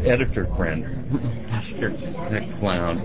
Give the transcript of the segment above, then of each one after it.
editor friend. That's your That clown.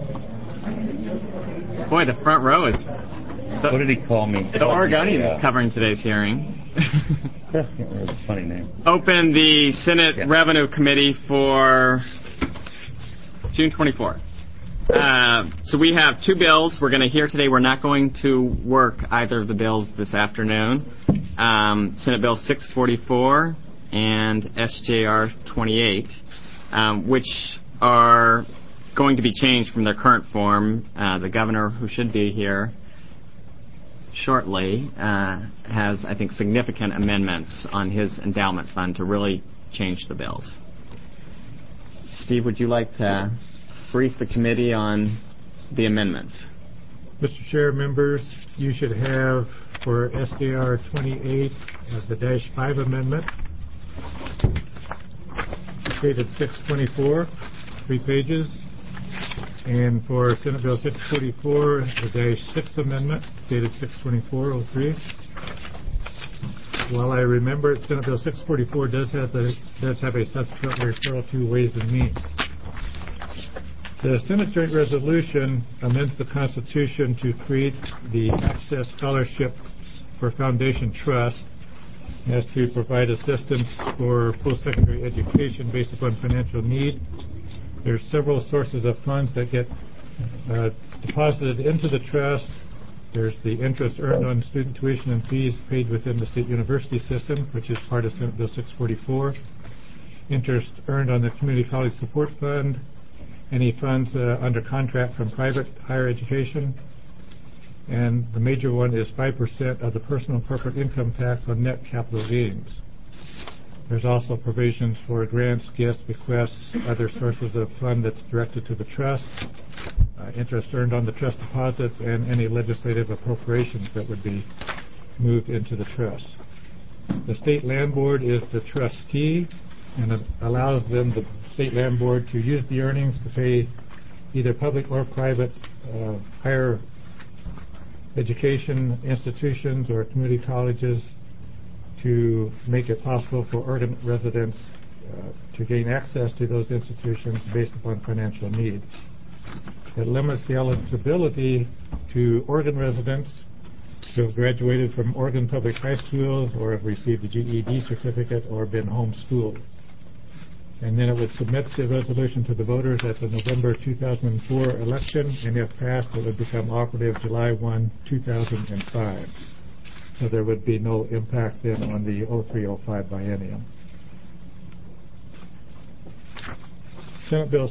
boy. The front row is. What did he call me? The Oregonian is covering today's hearing. That's a funny name. Open the Senate Revenue Committee for June 24th. So we have two bills we're going to hear today. We're not going to work either of the bills this afternoon. Senate Bill 644 and SJR 28, which are going to be changed from their current form. The governor, who should be here shortly, has, I think, significant amendments on his endowment fund to really change the bills. Steve, would you like to brief the committee on the amendments? Mr. Chair, members, you should have for SJR 28 the -5 amendment, dated 6/24, 3 pages. And for Senate Bill 644, the -6 amendment, dated 6/24/03. While I remember it, Senate Bill 644 does have a subsequent referral to Ways and Means. The Senate Joint Resolution amends the Constitution to create the Access Scholarships for Foundation Trust as to provide assistance for post-secondary education based upon financial need. There's several sources of funds that get deposited into the trust. There's the interest earned on student tuition and fees paid within the state university system, which is part of Senate Bill 644. Interest earned on the Community College Support Fund. Any funds under contract from private higher education. And the major one is 5% of the personal and corporate income tax on net capital gains. There's also provisions for grants, gifts, bequests, other sources of fund that's directed to the trust, interest earned on the trust deposits, and any legislative appropriations that would be moved into the trust. The State Land Board is the trustee, and it allows them, the State Land Board, to use the earnings to pay either public or private higher education institutions or community colleges to make it possible for Oregon residents to gain access to those institutions based upon financial need. It limits the eligibility to Oregon residents who have graduated from Oregon public high schools or have received a GED certificate or been homeschooled. And then it would submit the resolution to the voters at the November 2004 election, and if passed, it would become operative July 1, 2005. So there would be no impact then on the 03-05 biennium. Senate Bill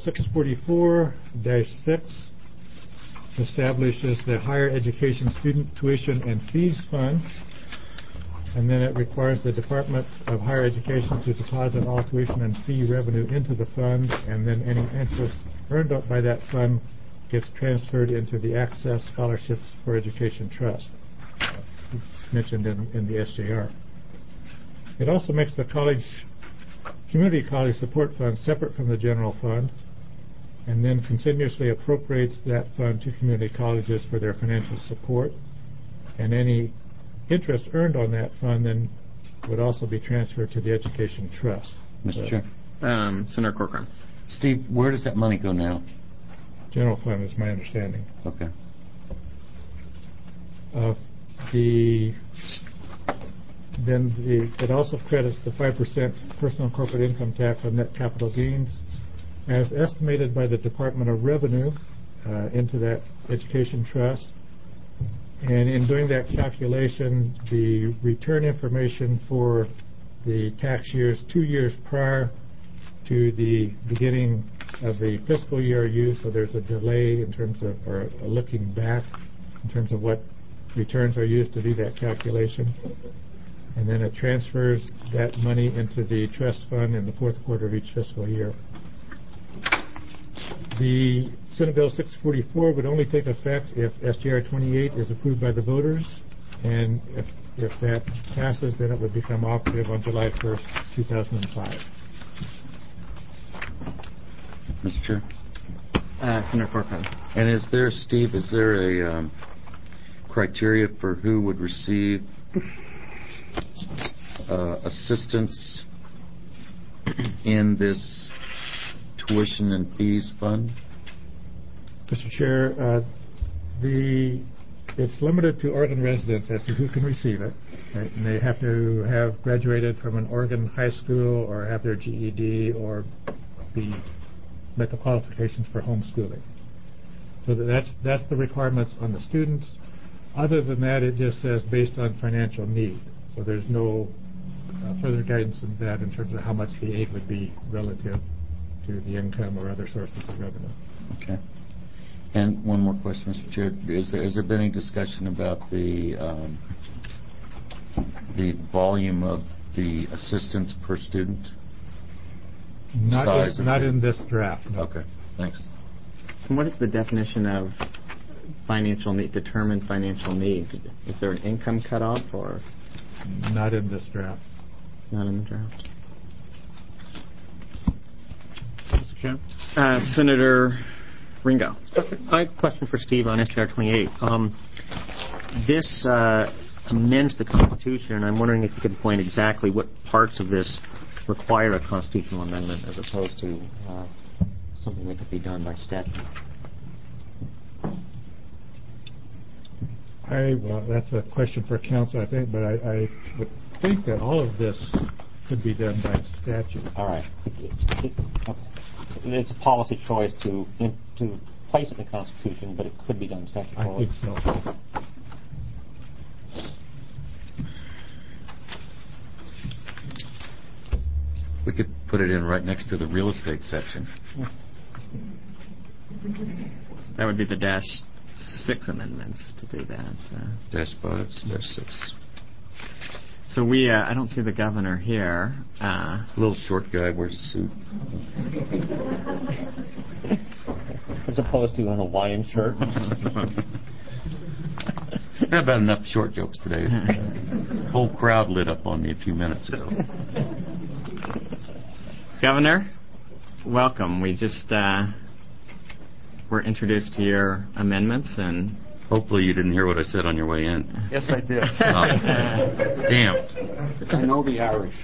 644-6 establishes the Higher Education Student Tuition and Fees Fund, and then it requires the Department of Higher Education to deposit all tuition and fee revenue into the fund, and then any interest earned up by that fund gets transferred into the Access Scholarships for Education Trust, mentioned in the SJR. It also makes the Community College Support Fund separate from the general fund, and then continuously appropriates that fund to community colleges for their financial support, and any interest earned on that fund then would also be transferred to the Education Trust. Mr. Chair. Senator Corcoran. Steve, where does that money go now? General fund is my understanding. Okay. It also credits the 5% personal and corporate income tax on net capital gains as estimated by the Department of Revenue into that Education Trust. And in doing that calculation, the return information for the tax years 2 years prior to the beginning of the fiscal year used, so there's a delay in terms of, or looking back in terms of what returns are used to do that calculation. And then it transfers that money into the trust fund in the fourth quarter of each fiscal year. The Senate Bill 644 would only take effect if SJR 28 is approved by the voters, and if that passes, then it would become operative on July 1st, 2005. Mr. Chair. Senator Corcoran. And is there, Steve, is there a criteria for who would receive assistance in this tuition and fees fund? Mr. Chair, it's limited to Oregon residents as to who can receive it. Right? And they have to have graduated from an Oregon high school or have their GED or met the qualifications for homeschooling. So that's the requirements on the students. Other than that, it just says based on financial need. So there's no further guidance than that in terms of how much the aid would be relative to the income or other sources of revenue. Okay. And one more question, Mr. Chair. Has there been any discussion about the volume of the assistance per student? Not in this draft. No. Okay. Thanks. And what is the definition of financial need, determined financial need? Is there an income cutoff or? Not in this draft. Not in the draft. Mr. Chair? Senator Ringo. I have a question for Steve on STR 28. This amends the Constitution, and I'm wondering if you could point exactly what parts of this require a constitutional amendment as opposed to something that could be done by statute. Well, that's a question for council, I think, but I would think that all of this could be done by statute. All right. It's a policy choice to place it in the Constitution, but it could be done statutorily. I think so. We could put it in right next to the real estate section. That would be the -6 amendments to do that. -5, -6. So I don't see the governor here. Little short guy wears a suit. As opposed to an Hawaiian shirt. How about enough short jokes today? Whole crowd lit up on me a few minutes ago. Governor, welcome. We just were introduced to your amendments, and hopefully you didn't hear what I said on your way in. Yes, I did. Oh, damn. I know the Irish.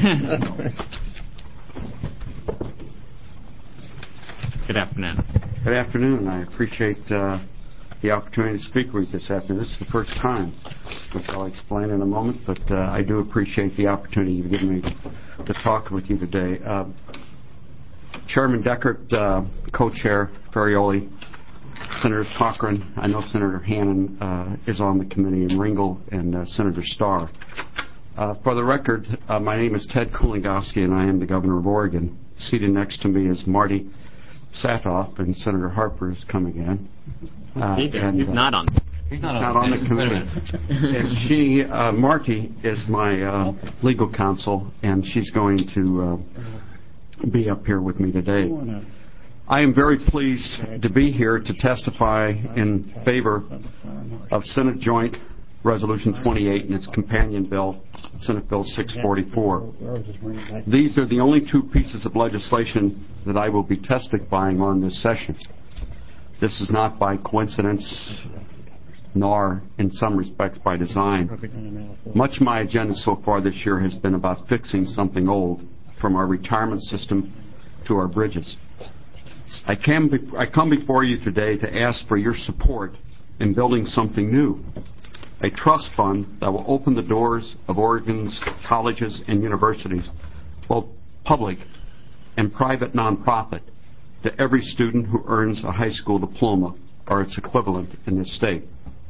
Good afternoon. Good afternoon. I appreciate the opportunity to speak with you this afternoon. This is the first time, which I'll explain in a moment, but I do appreciate the opportunity you've given me to talk with you today. Chairman Deckert, co-chair Ferrioli, Senator Cochran, I know Senator Hannan is on the committee, and Ringel and Senator Starr. For the record, my name is Ted Kulingowski, and I am the Governor of Oregon. Seated next to me is Marty Satoff, and Senator Harper is coming in. He's not on. He's not on the committee. And Marty is my legal counsel, and she's going to be up here with me today. I am very pleased to be here to testify in favor of Senate Joint Resolution 28 and its companion bill, Senate Bill 644. These are the only two pieces of legislation that I will be testifying on this session. This is not by coincidence, nor in some respects by design. Much of my agenda so far this year has been about fixing something old, from our retirement system to our bridges. I come before you today to ask for your support in building something new, a trust fund that will open the doors of Oregon's colleges and universities, both public and private nonprofit, to every student who earns a high school diploma or its equivalent in this state.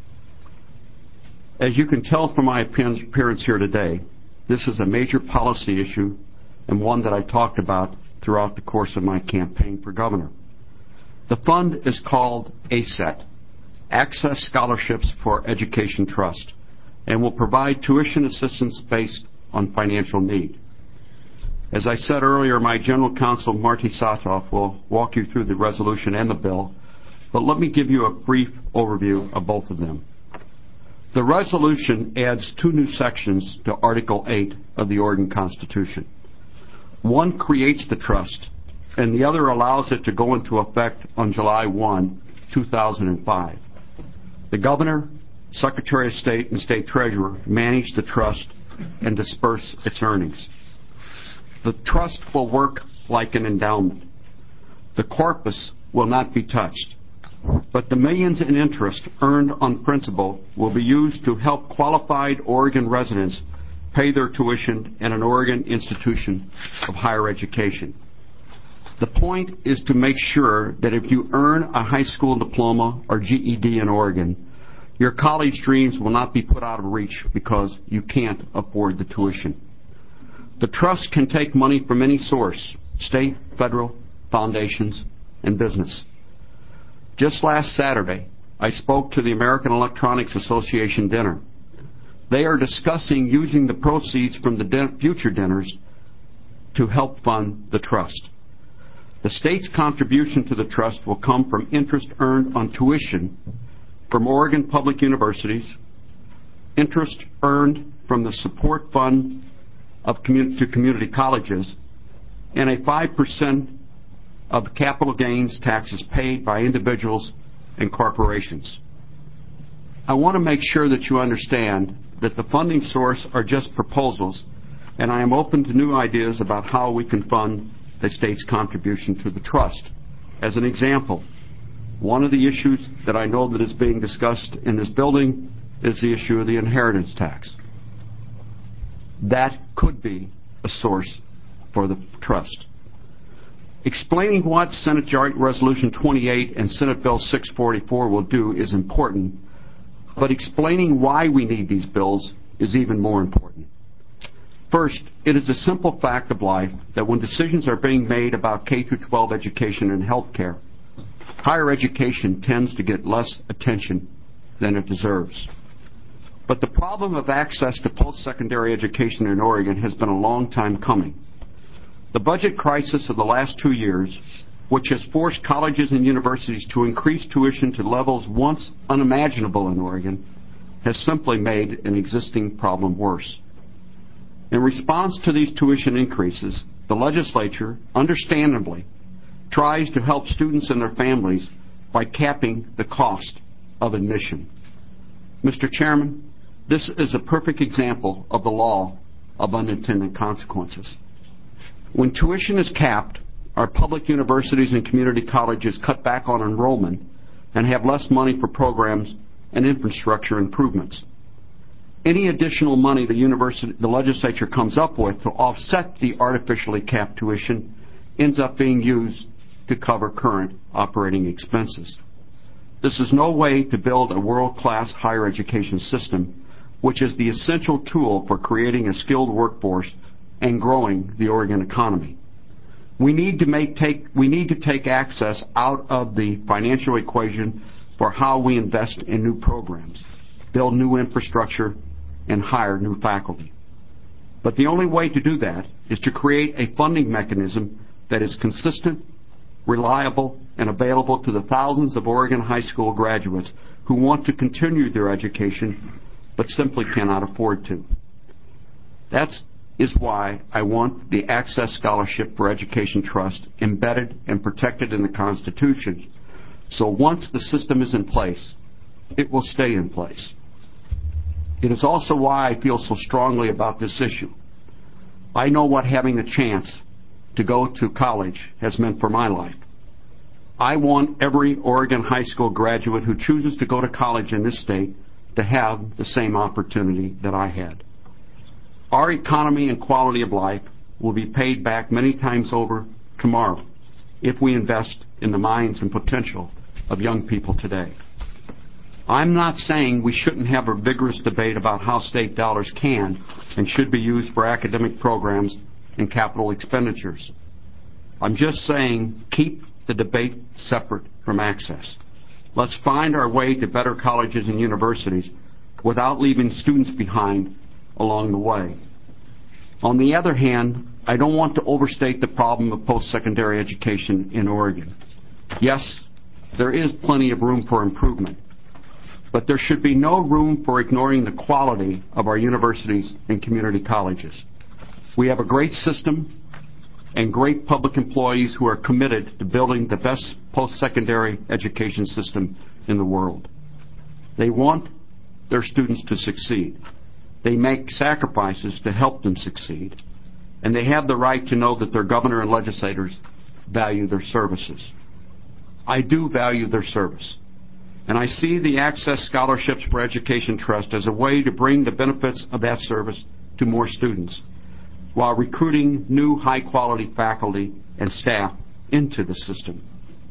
As you can tell from my appearance here today, this is a major policy issue and one that I talked about throughout the course of my campaign for governor. The fund is called ASET, Access Scholarships for Education Trust, and will provide tuition assistance based on financial need. As I said earlier, my general counsel, Marty Satoff, will walk you through the resolution and the bill, but let me give you a brief overview of both of them. The resolution adds two new sections to Article 8 of the Oregon Constitution. One creates the trust, and the other allows it to go into effect on July 1, 2005. The Governor, Secretary of State, and State Treasurer manage the trust and disperse its earnings. The trust will work like an endowment. The corpus will not be touched, but the millions in interest earned on principal will be used to help qualified Oregon residents pay their tuition in an Oregon institution of higher education. The point is to make sure that if you earn a high school diploma or GED in Oregon, your college dreams will not be put out of reach because you can't afford the tuition. The trust can take money from any source, state, federal, foundations, and business. Just last Saturday, I spoke to the American Electronics Association dinner. They are discussing using the proceeds from the future dinners to help fund the trust. The state's contribution to the trust will come from interest earned on tuition from Oregon public universities, interest earned from the support fund to community colleges, and a 5% of capital gains taxes paid by individuals and corporations. I want to make sure that you understand that the funding source are just proposals, and I am open to new ideas about how we can fund the state's contribution to the trust. As an example, one of the issues that I know that is being discussed in this building is the issue of the inheritance tax. That could be a source for the trust. Explaining what Senate Joint Resolution 28 and Senate Bill 644 will do is important, but explaining why we need these bills is even more important. First, it is a simple fact of life that when decisions are being made about K-12 education and health care, higher education tends to get less attention than it deserves. But the problem of access to post-secondary education in Oregon has been a long time coming. The budget crisis of the last 2 years, which has forced colleges and universities to increase tuition to levels once unimaginable in Oregon, has simply made an existing problem worse. In response to these tuition increases, the legislature, understandably, tries to help students and their families by capping the cost of admission. Mr. Chairman, this is a perfect example of the law of unintended consequences. When tuition is capped, our public universities and community colleges cut back on enrollment and have less money for programs and infrastructure improvements. Any additional money the legislature comes up with to offset the artificially capped tuition ends up being used to cover current operating expenses. This is no way to build a world-class higher education system, which is the essential tool for creating a skilled workforce and growing the Oregon economy. We need to take access out of the financial equation for how we invest in new programs, build new infrastructure, and hire new faculty. But the only way to do that is to create a funding mechanism that is consistent, reliable, and available to the thousands of Oregon high school graduates who want to continue their education but simply cannot afford to. That is why I want the Access Scholarship for Education Trust embedded and protected in the Constitution, so once the system is in place, it will stay in place. It is also why I feel so strongly about this issue. I know what having a chance to go to college has meant for my life. I want every Oregon high school graduate who chooses to go to college in this state to have the same opportunity that I had. Our economy and quality of life will be paid back many times over tomorrow if we invest in the minds and potential of young people today. I'm not saying we shouldn't have a vigorous debate about how state dollars can and should be used for academic programs and capital expenditures. I'm just saying keep the debate separate from access. Let's find our way to better colleges and universities without leaving students behind along the way. On the other hand, I don't want to overstate the problem of post-secondary education in Oregon. Yes, there is plenty of room for improvement, but there should be no room for ignoring the quality of our universities and community colleges. We have a great system and great public employees who are committed to building the best post-secondary education system in the world. They want their students to succeed. They make sacrifices to help them succeed. And they have the right to know that their governor and legislators value their services. I do value their service. And I see the Access Scholarships for Education Trust as a way to bring the benefits of that service to more students while recruiting new high-quality faculty and staff into the system.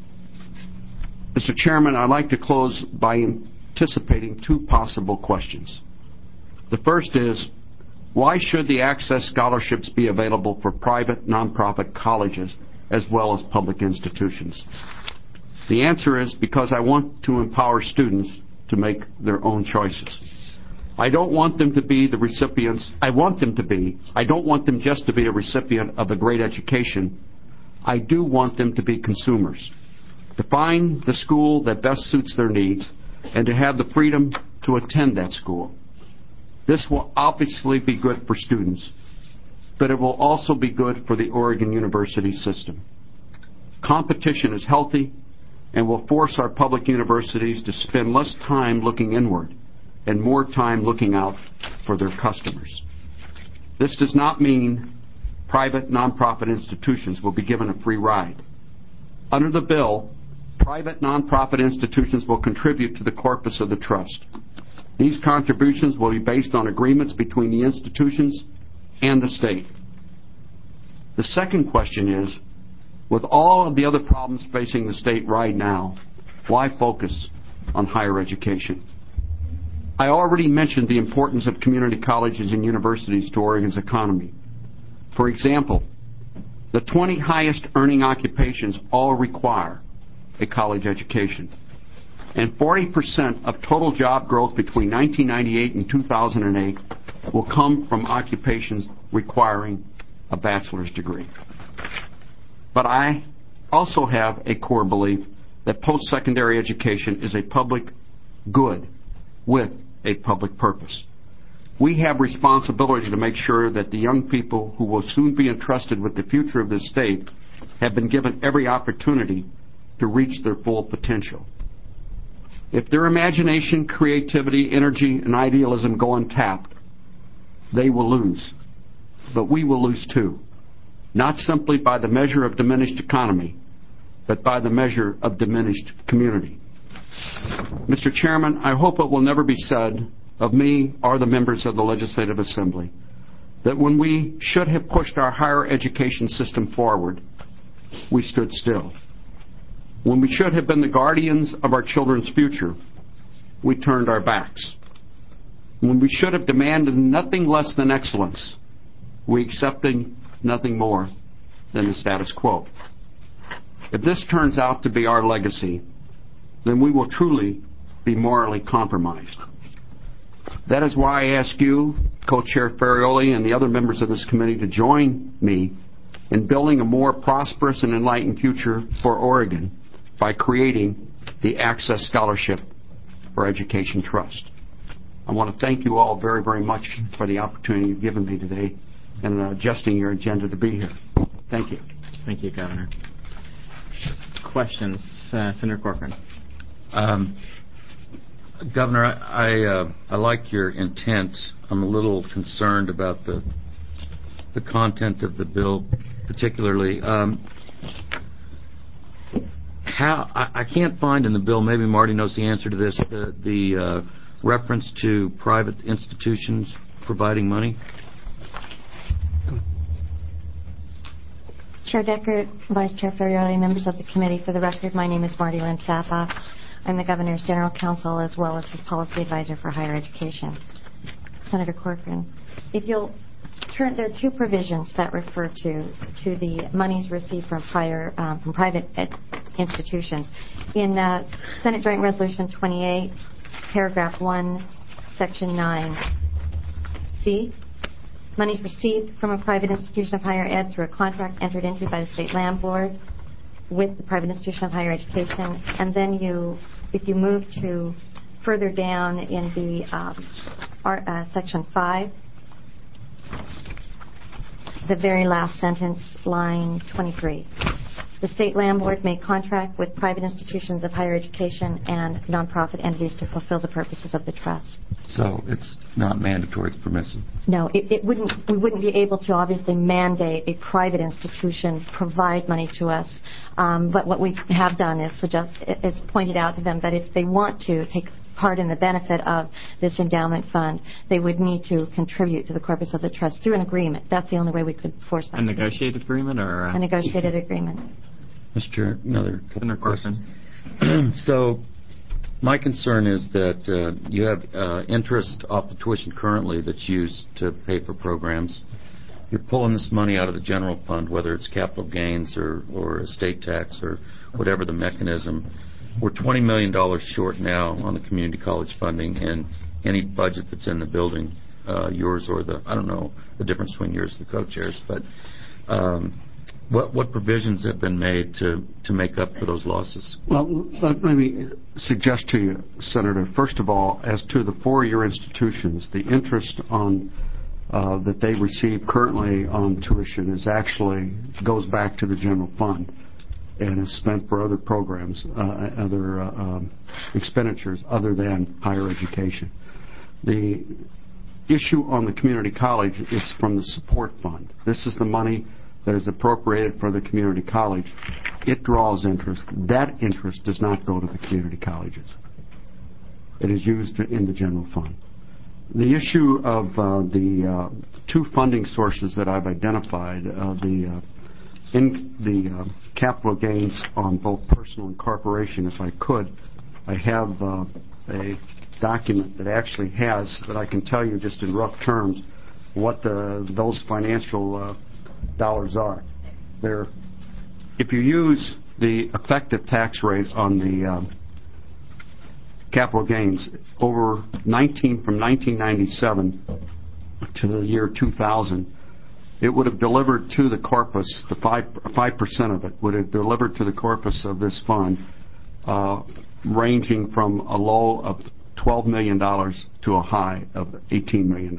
Mr. Chairman, I'd like to close by anticipating two possible questions. The first is, why should the Access Scholarships be available for private nonprofit colleges as well as public institutions? The answer is because I want to empower students to make their own choices. I don't want them to be the recipients. I want them to be. I don't want them just to be a recipient of a great education. I do want them to be consumers, to find the school that best suits their needs and to have the freedom to attend that school. This will obviously be good for students, but it will also be good for the Oregon University system. Competition is healthy and will force our public universities to spend less time looking inward and more time looking out for their customers. This does not mean private nonprofit institutions will be given a free ride. Under the bill, private nonprofit institutions will contribute to the corpus of the trust. These contributions will be based on agreements between the institutions and the state. The second question is, with all of the other problems facing the state right now, why focus on higher education? I already mentioned the importance of community colleges and universities to Oregon's economy. For example, the 20 highest earning occupations all require a college education. And 40% of total job growth between 1998 and 2008 will come from occupations requiring a bachelor's degree. But I also have a core belief that post-secondary education is a public good with a public purpose. We have responsibility to make sure that the young people who will soon be entrusted with the future of this state have been given every opportunity to reach their full potential. If their imagination, creativity, energy, and idealism go untapped, they will lose. But we will lose too. Not simply by the measure of diminished economy, but by the measure of diminished community. Mr. Chairman, I hope it will never be said of me or the members of the Legislative Assembly that when we should have pushed our higher education system forward, we stood still. When we should have been the guardians of our children's future, we turned our backs. When we should have demanded nothing less than excellence, we accepted nothing more than the status quo. If this turns out to be our legacy, then we will truly be morally compromised. That is why I ask you, Co-Chair Ferrioli, and the other members of this committee to join me in building a more prosperous and enlightened future for Oregon by creating the Access Scholarship for Education Trust. I want to thank you all very, very much for the opportunity you've given me today and adjusting your agenda to be here. Thank you. Thank you, Governor. Questions? Senator Corcoran. Governor, I like your intent. I'm a little concerned about the content of the bill, particularly. I can't find in the bill, maybe Marty knows the answer to this, the reference to private institutions providing money. Chair Decker, Vice Chair Ferrioli, members of the committee, for the record, my name is Marty Lynn Sapa. I'm the Governor's General Counsel as well as his Policy Advisor for Higher Education. Senator Corcoran, if you'll turn, there are two provisions that refer to the monies received from private institutions. In Senate Joint Resolution 28, Paragraph 1, Section 9C, monies received from a private institution of higher ed through a contract entered into by the State Land Board with the private institution of higher education. And then if you move to further down in the Section 5, the very last sentence, line 23. The State Land Board may contract with private institutions of higher education and nonprofit entities to fulfill the purposes of the trust. So it's not mandatory, it's permissive. No, we wouldn't be able to obviously mandate a private institution provide money to us. But what we have done is pointed out to them that if they want to take part in the benefit of this endowment fund, they would need to contribute to the corpus of the trust through an agreement. That's the only way we could force them. A negotiated agreement or a negotiated agreement. Mr. Chair, another question. So my concern is that you have interest off the tuition currently that's used to pay for programs. You're pulling this money out of the general fund, whether it's capital gains or estate tax or whatever the mechanism. We're $20 million short now on the community college funding and any budget that's in the building, yours or I don't know the difference between yours and the co-chairs, but what provisions have been made to make up for those losses? Well, let me suggest to you, Senator, first of all, as to the four-year institutions, the interest on that they receive currently on tuition goes back to the general fund and is spent for other programs, other expenditures other than higher education. The issue on the community college is from the support fund. This is the money that is appropriated for the community college. It draws interest. That interest does not go to the community colleges. It is used in the general fund. The issue of the two funding sources that I've identified, the capital gains on both personal and corporation, if I could, I have a document that actually has, that I can tell you just in rough terms, what those financial dollars are. If you use the effective tax rate on the capital gains from 1997 to the year 2000, it would have delivered to the corpus, the 5% of it would have delivered to the corpus of this fund, ranging from a low of $12 million to a high of $18 million.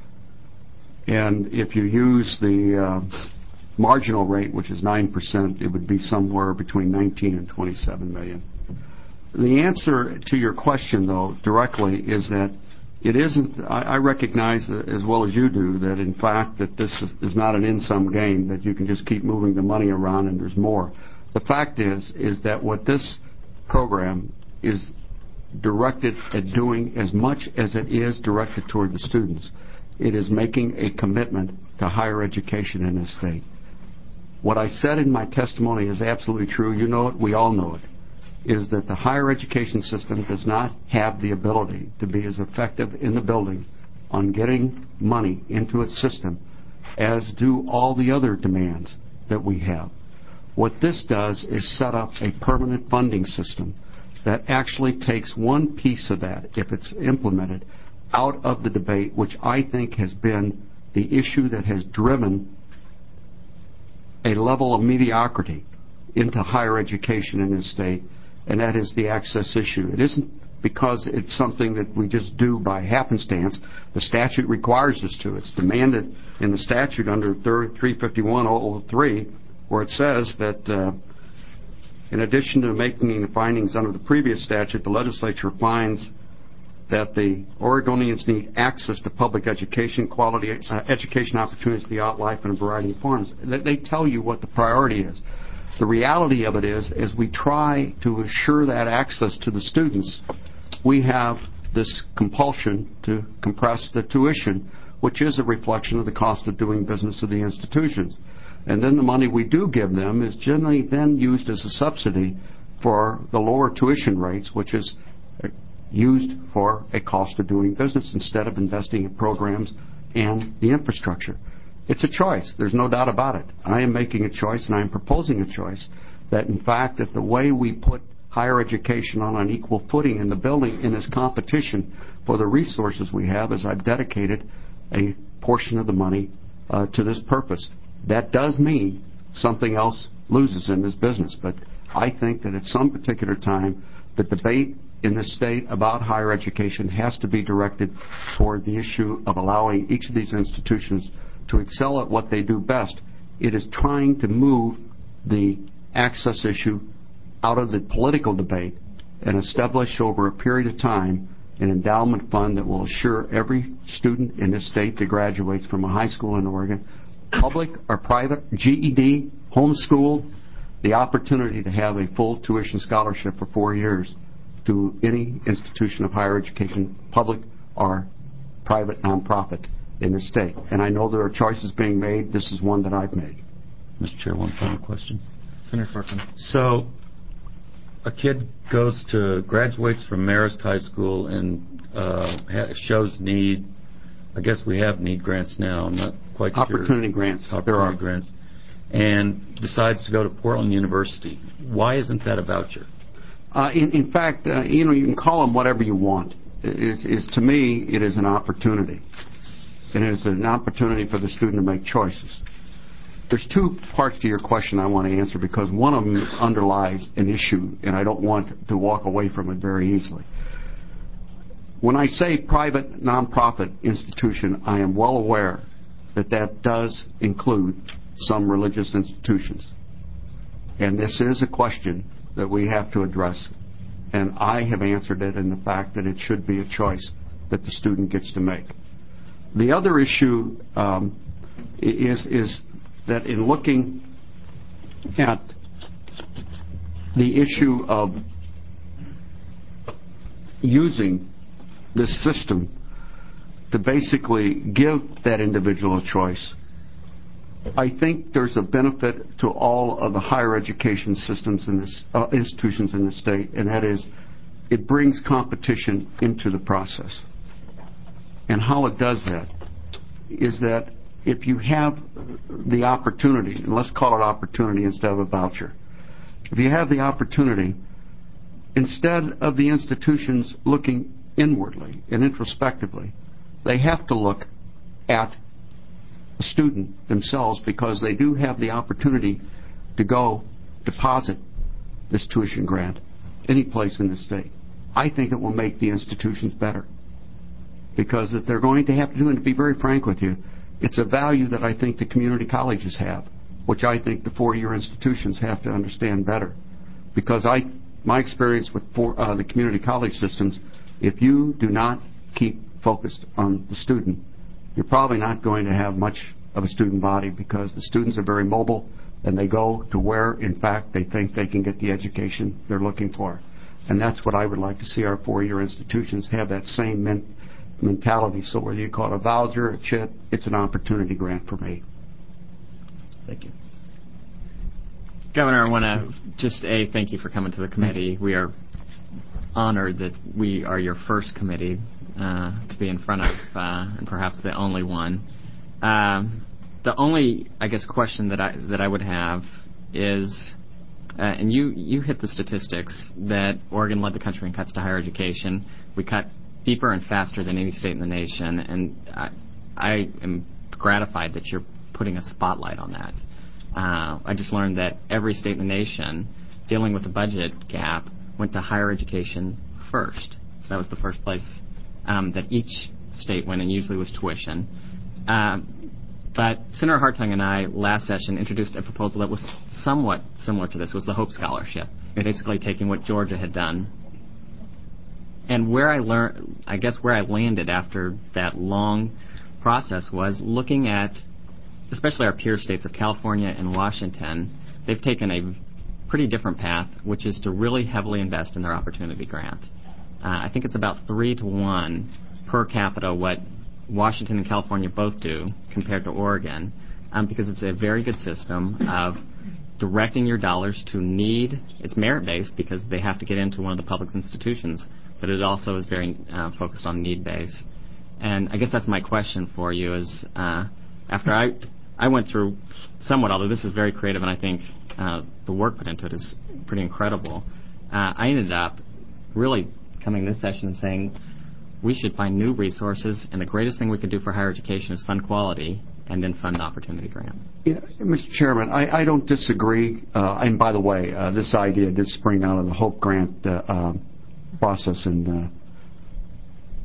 And if you use the marginal rate, which is 9%, it would be somewhere between 19 and 27 million. The answer to your question, though, directly, is that it isn't. I recognize, as well as you do, that in fact that this is not an in-sum game, that you can just keep moving the money around and there's more. The fact is that what this program is directed at doing, as much as it is directed toward the students, it is making a commitment to higher education in this state. What I said in my testimony is absolutely true. You know it. We all know it. Is that the higher education system does not have the ability to be as effective in the building on getting money into its system as do all the other demands that we have. What this does is set up a permanent funding system that actually takes one piece of that, if it's implemented, out of the debate, which I think has been the issue that has driven a level of mediocrity into higher education in this state, and that is the access issue. It isn't because it's something that we just do by happenstance. The statute requires us to. It's demanded in the statute under 351.003, where it says that in addition to making the findings under the previous statute, the legislature finds that the Oregonians need access to public education, quality education opportunities throughout life in a variety of forms. They tell you what the priority is. The reality of it is, as we try to assure that access to the students, we have this compulsion to compress the tuition, which is a reflection of the cost of doing business of the institutions. And then the money we do give them is generally then used as a subsidy for the lower tuition rates, which is used for a cost of doing business instead of investing in programs and the infrastructure. It's a choice. There's no doubt about it. I am making a choice, and I am proposing a choice, that in fact that the way we put higher education on an equal footing in the building in this competition for the resources we have is I've dedicated a portion of the money to this purpose. That does mean something else loses in this business, but I think that at some particular time the debate in this state about higher education has to be directed toward the issue of allowing each of these institutions to excel at what they do best. It is trying to move the access issue out of the political debate and establish over a period of time an endowment fund that will assure every student in this state that graduates from a high school in Oregon, public or private, GED, homeschooled, the opportunity to have a full tuition scholarship for 4 years to any institution of higher education, public or private nonprofit in the state. And I know there are choices being made. This is one that I've made. Mr. Chair, one final question. Senator Corcoran. So a kid graduates from Marist High School and shows need. I guess we have need grants now. I'm not quite sure. Opportunity grants. Opportunity grants. And decides to go to Portland University. Why isn't that a voucher? In fact, you can call them whatever you want. To me, it is an opportunity. And it is an opportunity for the student to make choices. There's two parts to your question I want to answer because one of them underlies an issue, and I don't want to walk away from it very easily. When I say private nonprofit institution, I am well aware that that does include some religious institutions. And this is a question that we have to address. And I have answered it in the fact that it should be a choice that the student gets to make. The other issue is that in looking at the issue of using this system to basically give that individual a choice, I think there's a benefit to all of the higher education systems in this institutions in the state, and that is it brings competition into the process. And how it does that is that if you have the opportunity, and let's call it opportunity instead of a voucher, if you have the opportunity, instead of the institutions looking inwardly and introspectively, they have to look at the student themselves because they do have the opportunity to go deposit this tuition grant any place in the state. I think it will make the institutions better because if they're going to have to do, and to be very frank with you, it's a value that I think the community colleges have, which I think the four-year institutions have to understand better. Because my experience with the community college systems, if you do not keep focused on the student, you're probably not going to have much of a student body because the students are very mobile and they go to where, in fact, they think they can get the education they're looking for. And that's what I would like to see our four-year institutions have, that same mentality. So whether you call it a voucher, a chip, it's an opportunity grant for me. Thank you. Governor, I want to just thank you for coming to the committee. We are honored that we are your first committee to be in front of, and perhaps the only one. The only, I guess, question that I would have is, and you hit the statistics that Oregon led the country in cuts to higher education. We cut deeper and faster than any state in the nation, and I am gratified that you're putting a spotlight on that. I just learned that every state in the nation dealing with the budget gap went to higher education first. That was the first place that each state went, and usually was tuition. But Senator Hartung and I last session introduced a proposal that was somewhat similar to this. It was the Hope Scholarship, basically taking what Georgia had done. And where I landed after that long process was looking at, especially our peer states of California and Washington. They've taken a pretty different path, which is to really heavily invest in their opportunity grant. I think it's about 3-to-1 per capita what Washington and California both do compared to Oregon, because it's a very good system of directing your dollars to need. It's merit-based because they have to get into one of the public institutions, but it also is very focused on need-based. And I guess that's my question for you is, after I went through somewhat, although this is very creative and I think the work put into it is pretty incredible, I ended up really coming this session and saying we should find new resources, and the greatest thing we could do for higher education is fund quality and then fund opportunity grant. Yeah, Mr. Chairman, I don't disagree. And by the way, this idea did spring out of the Hope Grant process in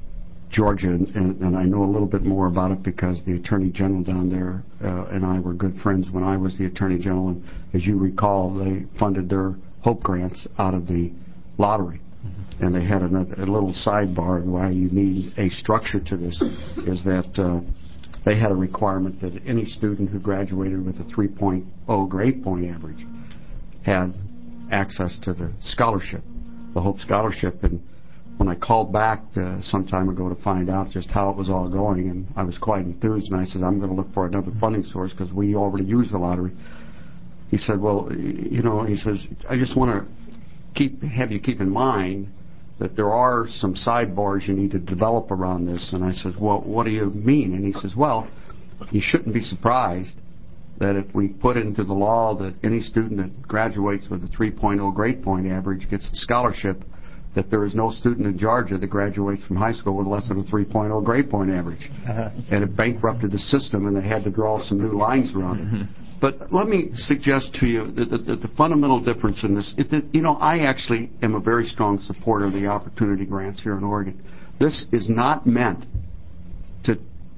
Georgia, and I know a little bit more about it because the Attorney General down there and I were good friends when I was the Attorney General. And as you recall, they funded their Hope grants out of the lottery. Mm-hmm. And they had a little sidebar why you need a structure to this is that they had a requirement that any student who graduated with a 3.0 grade point average had access to the scholarship, the Hope Scholarship. And when I called back some time ago to find out just how it was all going, and I was quite enthused, and I said, I'm going to look for another funding source because we already use the lottery. He said, well, he says, I just want to have you keep in mind that there are some sidebars you need to develop around this. And I said, well, what do you mean? And he says, well, you shouldn't be surprised that if we put into the law that any student that graduates with a 3.0 grade point average gets a scholarship, that there is no student in Georgia that graduates from high school with less than a 3.0 grade point average. Uh-huh. And it bankrupted the system, and they had to draw some new lines around it. Mm-hmm. But let me suggest to you that the fundamental difference in this, I actually am a very strong supporter of the opportunity grants here in Oregon. This is not meant to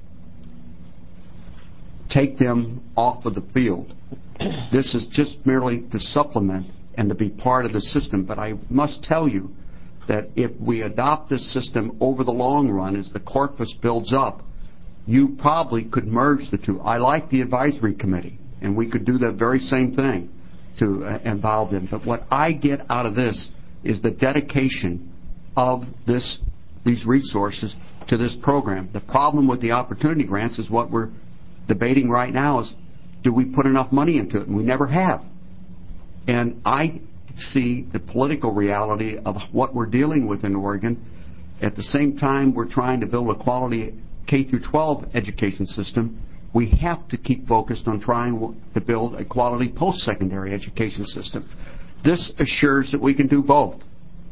take them off of the field. This is just merely to supplement and to be part of the system. But I must tell you that if we adopt this system over the long run, as the corpus builds up, you probably could merge the two. I like the advisory committee, and we could do the very same thing to involve them. But what I get out of this is the dedication of these resources to this program. The problem with the opportunity grants is what we're debating right now is, do we put enough money into it? And we never have. And I see the political reality of what we're dealing with in Oregon. At the same time, we're trying to build a quality K-12 education system. We have to keep focused on trying to build a quality post-secondary education system. This assures that we can do both.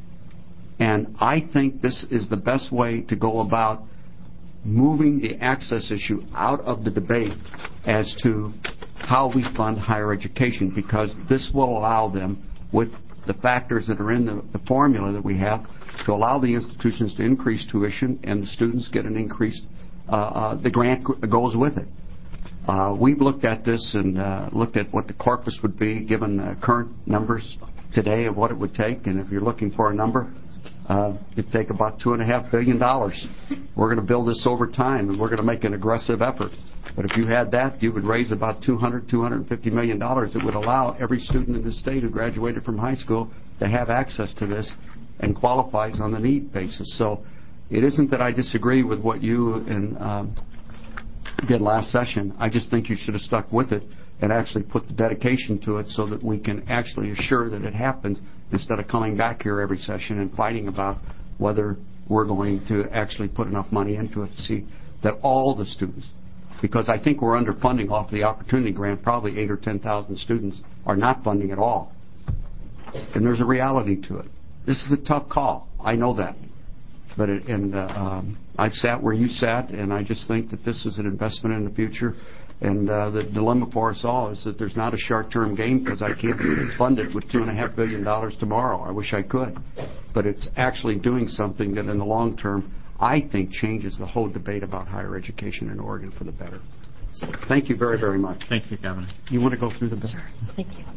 And I think this is the best way to go about moving the access issue out of the debate as to how we fund higher education, because this will allow them, with the factors that are in the formula that we have, to allow the institutions to increase tuition and the students get an increased, the grant goes with it. We've looked at this and looked at what the corpus would be given current numbers today of what it would take, and if you're looking for a number, it'd take about $2.5 billion. We're going to build this over time, and we're going to make an aggressive effort. But if you had that, you would raise about $250 million that would allow every student in the state who graduated from high school to have access to this and qualifies on the need basis. So it isn't that I disagree with what you and did last session. I just think you should have stuck with it and actually put the dedication to it so that we can actually assure that it happens instead of coming back here every session and fighting about whether we're going to actually put enough money into it to see that all the students, because I think we're underfunding off the opportunity grant, probably 8,000 or 10,000 students are not funding at all. And there's a reality to it. This is a tough call. I know that. But I've sat where you sat, and I just think that this is an investment in the future. And the dilemma for us all is that there's not a short-term gain because I can't fund it with $2.5 billion tomorrow. I wish I could. But it's actually doing something that in the long term I think changes the whole debate about higher education in Oregon for the better. So thank you very, very much. Thank you, Governor. You want to go through the bill? Sure. Thank you.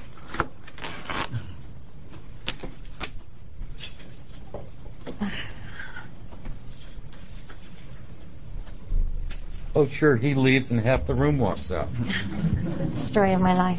Oh, sure, he leaves and half the room walks out. Story of my life.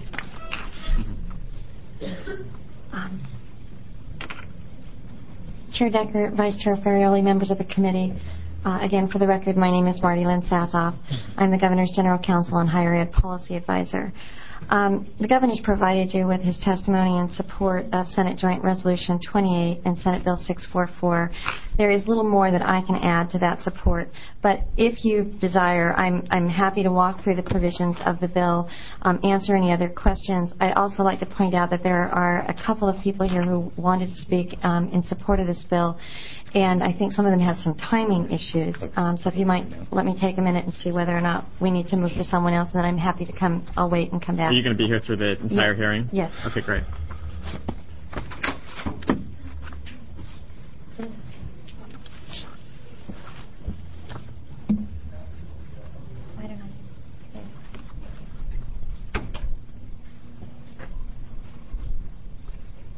Chair Decker, Vice Chair Ferrioli, members of the committee, again, for the record, my name is Marty Lynn Sathoff. I'm the Governor's General Counsel and Higher Ed Policy Advisor. The Governor's provided you with his testimony in support of Senate Joint Resolution 28 and Senate Bill 644. There is little more that I can add to that support, but if you desire, I'm happy to walk through the provisions of the bill, answer any other questions. I'd also like to point out that there are a couple of people here who wanted to speak in support of this bill, and I think some of them have some timing issues. So if you might let me take a minute and see whether or not we need to move to someone else, and then I'm happy to come. I'll wait and come back. Are you going to be here through the entire hearing? Yes. Okay, great.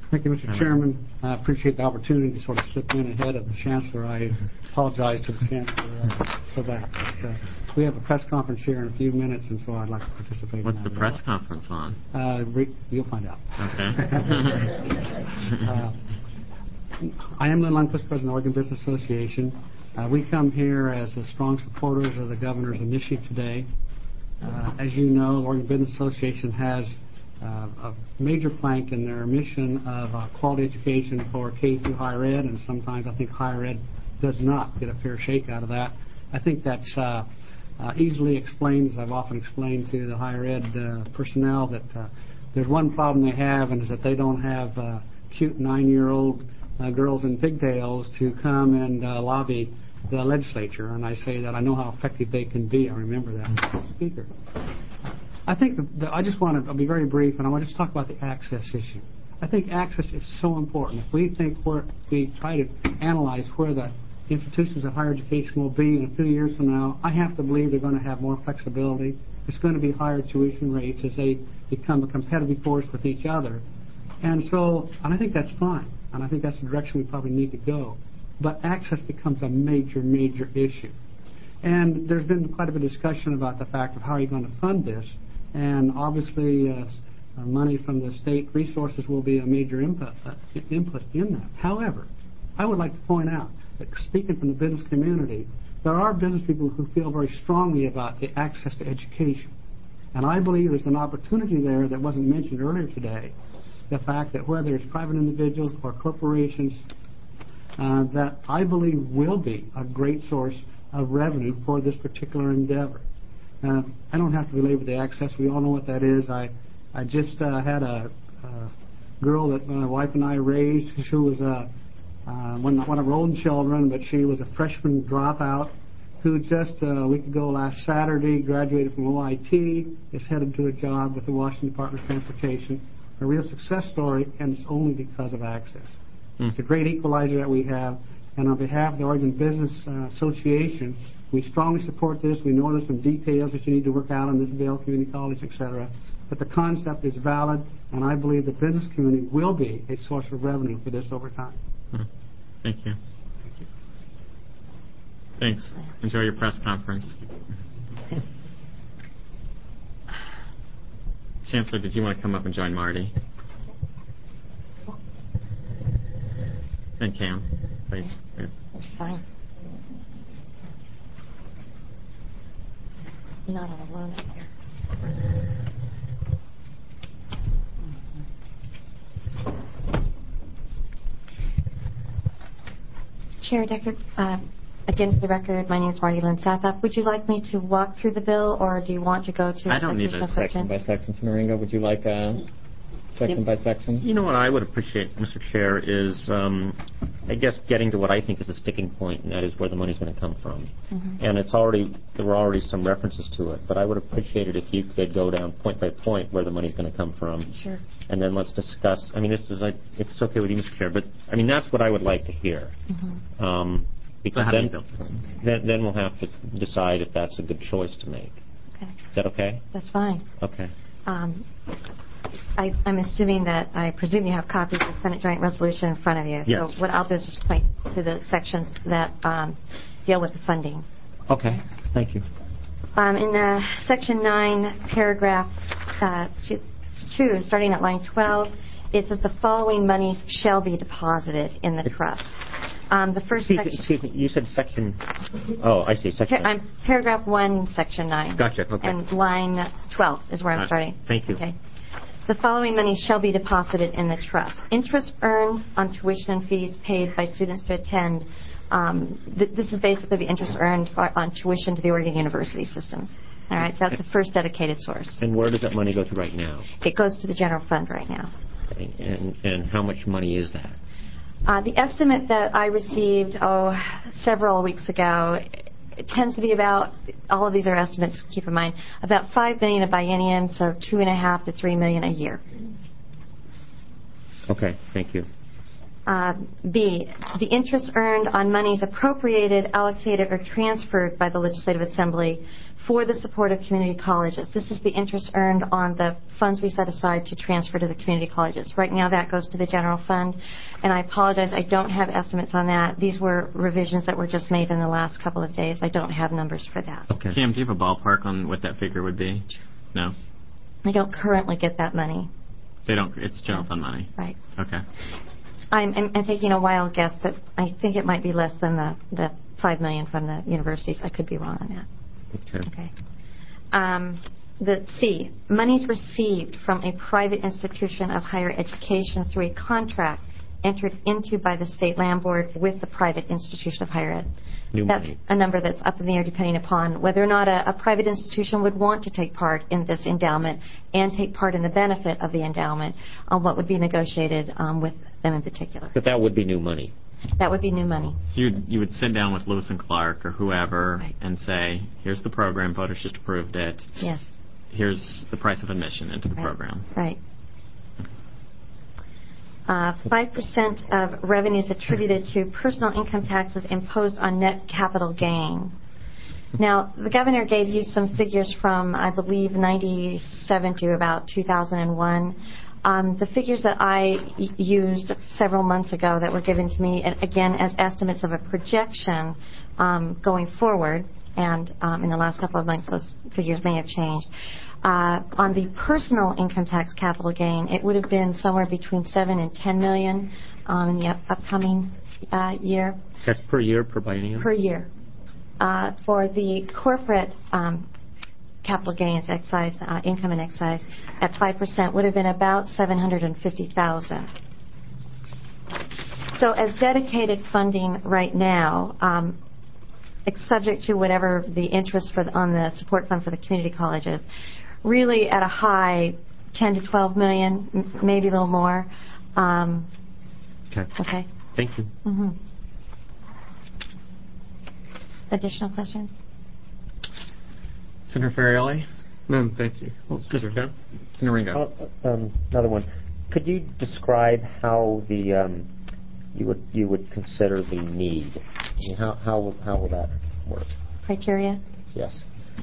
Thank you, Mr. Chairman. I appreciate the opportunity to sort of slip in ahead of the Chancellor. I apologize to the Chancellor for that. But, we have a press conference here in a few minutes, and so I'd like to participate What's in the that. press conference on? You'll find out. Okay. I am Lynn Lundquist, President of the Oregon Business Association. We come here as the strong supporters of the Governor's initiative today. As you know, the Oregon Business Association has a major plank in their mission of quality education for K through higher ed, and sometimes I think higher ed does not get a fair shake out of that. I think that's easily explained, as I've often explained to the higher ed personnel, that there's one problem they have, and is that they don't have cute 9-year-old girls in pigtails to come and lobby the legislature. And I say that I know how effective they can be. I remember that, Mr. Speaker. I think I'll be very brief, and I want to just talk about the access issue. I think access is so important. If we try to analyze where the institutions of higher education will be in a few years from now, I have to believe they're going to have more flexibility. There's going to be higher tuition rates as they become a competitive force with each other. And I think that's fine. And I think that's the direction we probably need to go. But access becomes a major, major issue. And there's been quite a bit of discussion about the fact of how are you going to fund this. And obviously, money from the state resources will be a major input in that. However, I would like to point out that speaking from the business community, there are business people who feel very strongly about the access to education. And I believe there's an opportunity there that wasn't mentioned earlier today, the fact that whether it's private individuals or corporations, that I believe will be a great source of revenue for this particular endeavor. I don't have to belabor the access. We all know what that is. I just had a girl that my wife and I raised. She was one of our own children, but she was a freshman dropout who just a week ago last Saturday graduated from OIT, is headed to a job with the Washington Department of Transportation. A real success story, and it's only because of access. It's a great equalizer that we have, and on behalf of the Oregon Business Association, we strongly support this. We know there's some details that you need to work out on this bill, community college, etc. But the concept is valid, and I believe the business community will be a source of revenue for this over time. Thank you. Thanks. Enjoy your press conference. Chancellor, did you want to come up and join Marty? And Cam, please. Yeah. Fine. Not all alone up here. Chair Decker, again for the record, my name is Marty Lynn Sathop. Would you like me to walk through the bill, or do you want to go to I don't need a section by section scenario. Would you like a section by section? You know what I would appreciate, Mr. Chair, is I guess getting to what I think is the sticking point, and that is where the money's going to come from. Mm-hmm. And there were already some references to it, but I would appreciate it if you could go down point by point where the money's going to come from. Sure. And then let's discuss. I mean, this is if it's okay with you, Mr. Chair, but I mean that's what I would like to hear. Mm-hmm. Because then we'll have to decide if that's a good choice to make. Okay. Is that okay? That's fine. Okay. I'm assuming that I presume you have copies of the Senate Joint Resolution in front of you. Yes. So what I'll do is just point to the sections that deal with the funding. Okay. Thank you. In Section 9, paragraph 2, starting at line 12, it says the following monies shall be deposited in the trust. The first section. Excuse me. You said section. Oh, I see. Section. Paragraph 1, Section 9. Gotcha. Okay. And line 12 is where I'm starting. Thank you. Okay. The following money shall be deposited in the trust. Interest earned on tuition and fees paid by students to attend. This is basically the interest earned on tuition to the Oregon University systems. All right. That's the first dedicated source. And where does that money go to right now? It goes to the general fund right now. And how much money is that? The estimate that I received several weeks ago, it tends to be about, all of these are estimates, keep in mind, about $5 million a biennium, so $2.5 to $3 million a year. Okay, thank you. B, the interest earned on monies appropriated, allocated, or transferred by the Legislative Assembly for the support of community colleges. This is the interest earned on the funds we set aside to transfer to the community colleges. Right now that goes to the general fund, and I apologize, I don't have estimates on that. These were revisions that were just made in the last couple of days. I don't have numbers for that. Okay. Cam, do you have a ballpark on what that figure would be? No? I don't currently get that money. They don't. It's general fund money. Right. Okay. I'm taking a wild guess, but I think it might be less than the $5 million from the universities. I could be wrong on that. Okay. The C, monies received from a private institution of higher education through a contract entered into by the State Land Board with the private institution of higher ed. That's a number that's up in the air depending upon whether or not a private institution would want to take part in this endowment and take part in the benefit of the endowment on what would be negotiated with them in particular. But that would be new money. That would be new money. You would sit down with Lewis and Clark or whoever Right. and say, here's the program, voters just approved it. Yes. Here's the price of admission into the program. Right. 5% of revenues attributed to personal income taxes imposed on net capital gain. Now, the governor gave you some figures from, I believe, 97 to about 2001. The figures that I used several months ago that were given to me, again, as estimates of a projection going forward, and in the last couple of months those figures may have changed. On the personal income tax capital gain, it would have been somewhere between $7 and $10 million in the upcoming year. That's per year, per biennium? Per year. For the corporate capital gains, excise, income and excise, at 5% would have been about $750,000. So as dedicated funding right now, it's subject to whatever the interest on the support fund for the community colleges, really at a high 10 to 12 million, maybe a little more. Okay. Thank you. Mm-hmm. Additional questions? Senator Ferrioli? None, thank you. Mr. Jones? Senator Ringo? Another one. Could you describe how the you would consider the need? I mean, how will that work? Criteria? Yes.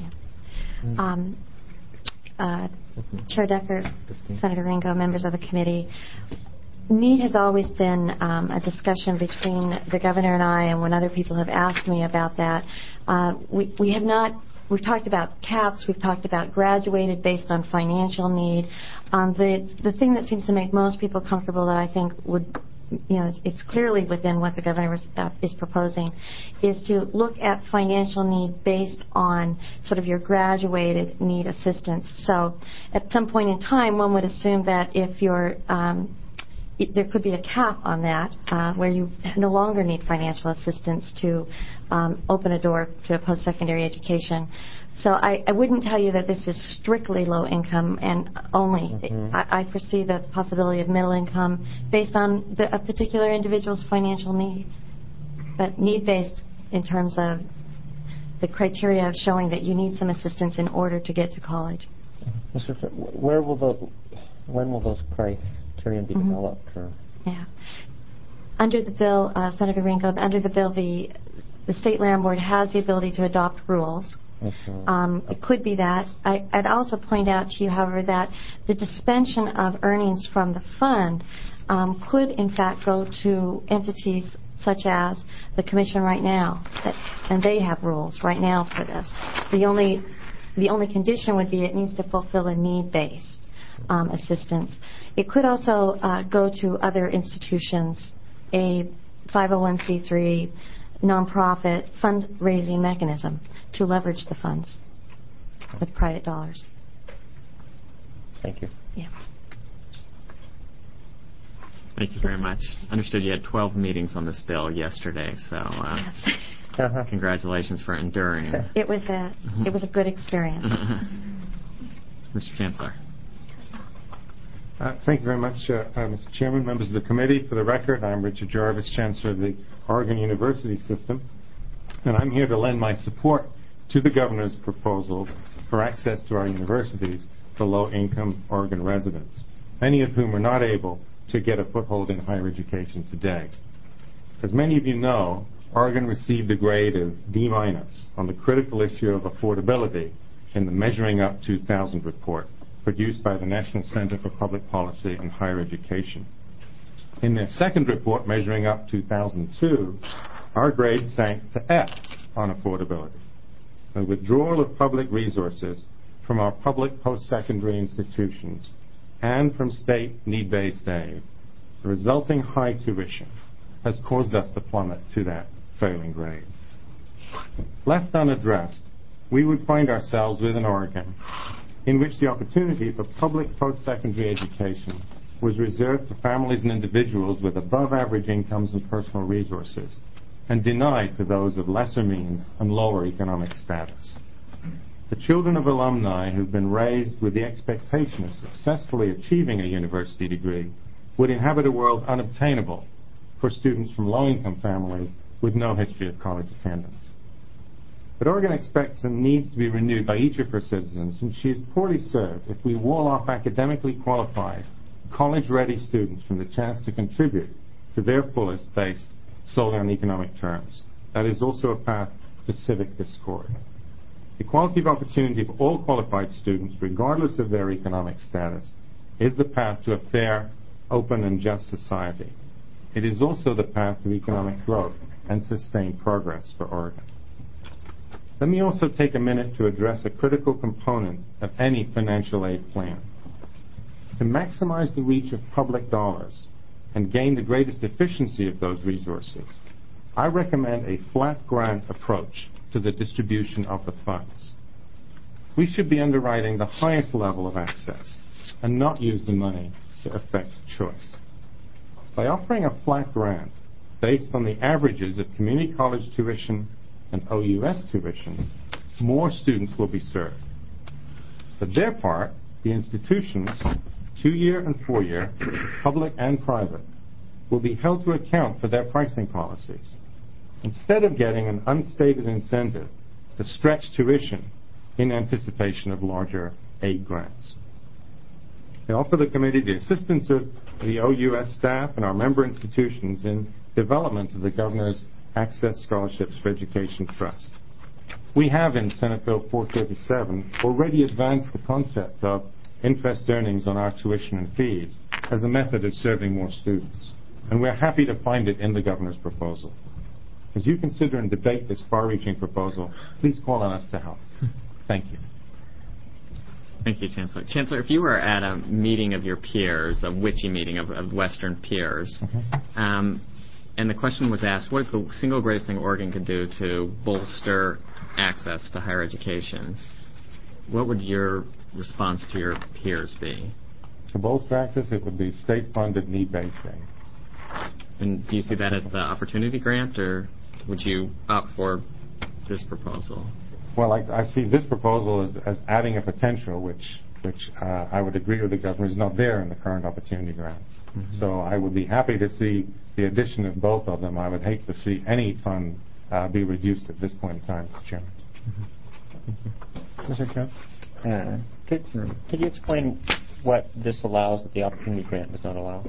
Chair Decker, Senator Ringo, members of the committee, need has always been a discussion between the governor and I, and when other people have asked me about that, we have not. We've talked about caps. We've talked about graduated based on financial need. The thing that seems to make most people comfortable that I think would, it's clearly within what the governor is proposing, is to look at financial need based on sort of your graduated need assistance. So at some point in time, one would assume that if you're there could be a cap on that where you no longer need financial assistance to open a door to a post-secondary education. So I wouldn't tell you that this is strictly low income and only. I foresee the possibility of middle income based on a particular individual's financial need, but need-based in terms of the criteria of showing that you need some assistance in order to get to college. When will those criteria be developed? Or? Yeah. Under the bill, Senator Ringo, under the bill, the State Land Board has the ability to adopt rules. It could be that. I'd also point out to you, however, that the suspension of earnings from the fund could, in fact, go to entities such as the Commission right now, and they have rules right now for this. The only condition would be it needs to fulfill a need-based assistance. It could also go to other institutions, a 501c3 nonprofit fundraising mechanism to leverage the funds with private dollars. Thank you. Yeah. Thank you very much. Understood you had 12 meetings on this bill yesterday, so Yes. Congratulations for enduring. It was a good experience. Mr. Chancellor. Thank you very much, Mr. Chairman, members of the committee. For the record, I'm Richard Jarvis, Chancellor of the Oregon University System, and I'm here to lend my support to the governor's proposals for access to our universities for low-income Oregon residents, many of whom are not able to get a foothold in higher education today. As many of you know, Oregon received a grade of D- on the critical issue of affordability in the Measuring Up 2000 report produced by the National Center for Public Policy and Higher Education. In their second report, Measuring Up 2002, our grade sank to F on affordability. The withdrawal of public resources from our public post-secondary institutions and from state need-based aid, the resulting high tuition has caused us to plummet to that failing grade. Left unaddressed, we would find ourselves with an Oregon in which the opportunity for public post-secondary education was reserved to families and individuals with above-average incomes and personal resources, and denied to those of lesser means and lower economic status. The children of alumni who've been raised with the expectation of successfully achieving a university degree would inhabit a world unobtainable for students from low-income families with no history of college attendance. But Oregon expects and needs to be renewed by each of her citizens, and she is poorly served if we wall off academically qualified, college-ready students from the chance to contribute to their fullest based solely on economic terms. That is also a path to civic discord. Equality of opportunity for all qualified students, regardless of their economic status, is the path to a fair, open, and just society. It is also the path to economic growth and sustained progress for Oregon. Let me also take a minute to address a critical component of any financial aid plan. To maximize the reach of public dollars and gain the greatest efficiency of those resources, I recommend a flat grant approach to the distribution of the funds. We should be underwriting the highest level of access and not use the money to affect choice. By offering a flat grant based on the averages of community college tuition and OUS tuition, more students will be served. For their part, the institutions, 2-year and 4-year, public and private, will be held to account for their pricing policies, instead of getting an unstated incentive to stretch tuition in anticipation of larger aid grants. I offer the committee the assistance of the OUS staff and our member institutions in development of the Governor's Access Scholarships for Education Trust. We have in Senate Bill 437 already advanced the concept of interest earnings on our tuition and fees as a method of serving more students, and we're happy to find it in the Governor's proposal. As you consider and debate this far-reaching proposal, please call on us to help. Thank you. Thank you, Chancellor. Chancellor, if you were at a meeting of your peers, a WICHE meeting of Western peers, and the question was asked, what is the single greatest thing Oregon could do to bolster access to higher education? What would your response to your peers be? To bolster access, it would be state-funded, need-based aid. And do you see that as the opportunity grant, or would you opt for this proposal? Well, I see this proposal as adding a potential, which I would agree with the Governor is not there in the current opportunity grant. Mm-hmm. So I would be happy to see the addition of both of them. I would hate to see any fund be reduced at this point in time, Mr. Chairman. Mm-hmm. Mr. Chairman? Could you explain what this allows that the opportunity grant does not allow?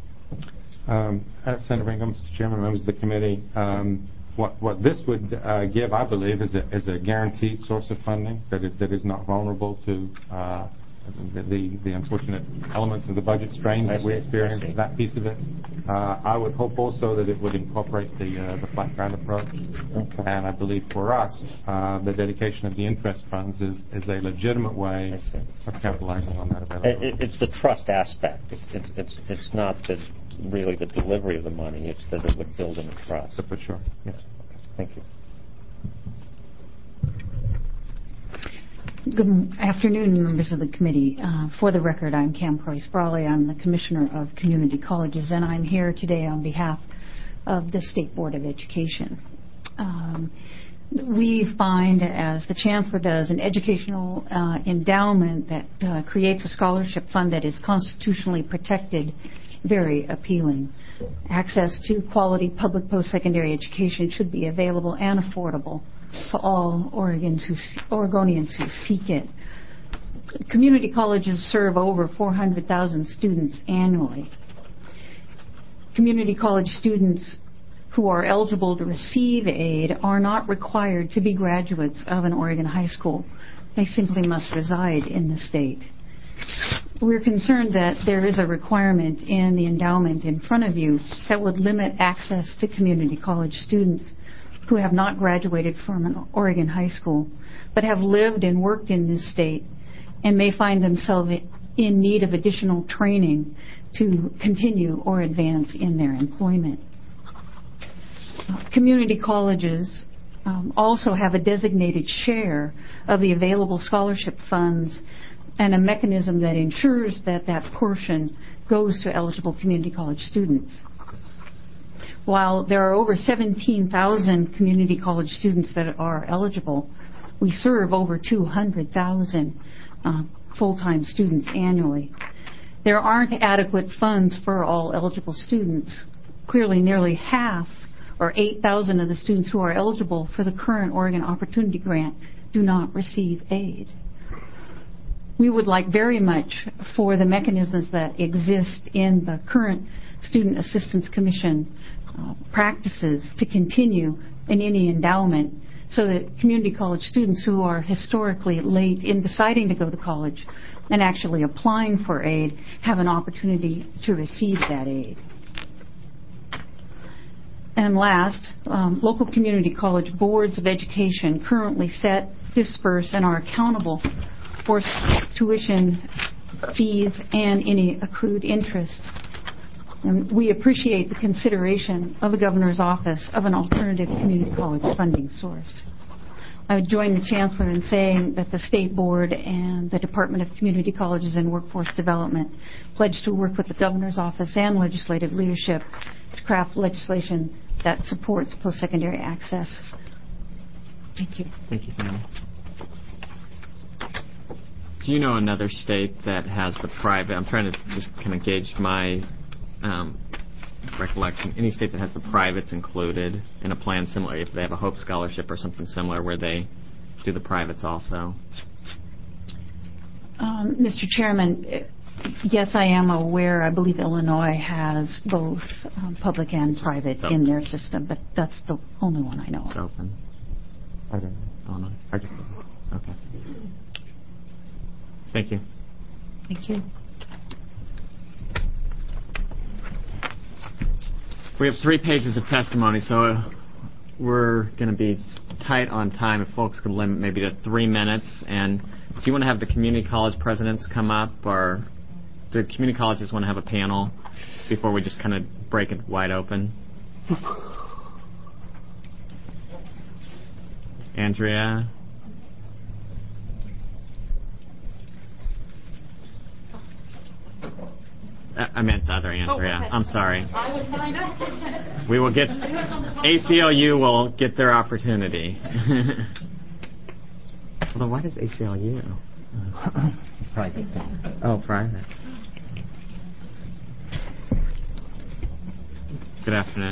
Senator Ingham, Mr. Chairman, members of the committee, what this would give, I believe, is a guaranteed source of funding that is not vulnerable to the unfortunate elements of the budget strains that we experience, that piece of it. I would hope also that it would incorporate the flat grant approach. Okay. And I believe for us, the dedication of the interest funds is a legitimate way of capitalizing on that availability. It's the trust aspect. It's not really the delivery of the money. It's that it would build in the trust. So for sure, yes. Thank you. Good afternoon, members of the committee. For the record, I'm Cam Price-Brawley. I'm the Commissioner of Community Colleges, and I'm here today on behalf of the State Board of Education. We find, as the Chancellor does, an educational endowment that creates a scholarship fund that is constitutionally protected very appealing. Access to quality public post-secondary education should be available and affordable to all Oregonians who seek it. Community colleges serve over 400,000 students annually. Community college students who are eligible to receive aid are not required to be graduates of an Oregon high school. They simply must reside in the state. We're concerned that there is a requirement in the endowment in front of you that would limit access to community college students who have not graduated from an Oregon high school, but have lived and worked in this state and may find themselves in need of additional training to continue or advance in their employment. Community colleges also have a designated share of the available scholarship funds and a mechanism that ensures that that portion goes to eligible community college students. While there are over 17,000 community college students that are eligible, we serve over 200,000 full-time students annually. There aren't adequate funds for all eligible students. Clearly, nearly half, or 8,000 of the students who are eligible for the current Oregon Opportunity Grant do not receive aid. We would like very much for the mechanisms that exist in the current Student Assistance Commission practices to continue in any endowment so that community college students who are historically late in deciding to go to college and actually applying for aid have an opportunity to receive that aid. And last, local community college boards of education currently set, disperse, and are accountable for tuition fees and any accrued interest. And we appreciate the consideration of the Governor's Office of an alternative community college funding source. I would join the Chancellor in saying that the State Board and the Department of Community Colleges and Workforce Development pledge to work with the Governor's Office and legislative leadership to craft legislation that supports post-secondary access. Thank you. Thank you, Pam. Do you know another state that has the private, I'm trying to just kind of gauge my recollection, any state that has the privates included in a plan similar, if they have a Hope Scholarship or something similar where they do the privates also? Mr. Chairman, yes, I am aware. I believe Illinois has both public and private in their system, but that's the only one I know of. It's open. I don't know. Illinois. Okay. Thank you. Thank you. We have 3 pages of testimony, so we're going to be tight on time. If folks could limit maybe to 3 minutes. And do you want to have the community college presidents come up, or do community colleges want to have a panel before we just kind of break it wide open? Andrea? I meant the other Andrea. I'm sorry. We will get, ACLU will get their opportunity. Well, what is ACLU? Private. Oh, private. Good afternoon.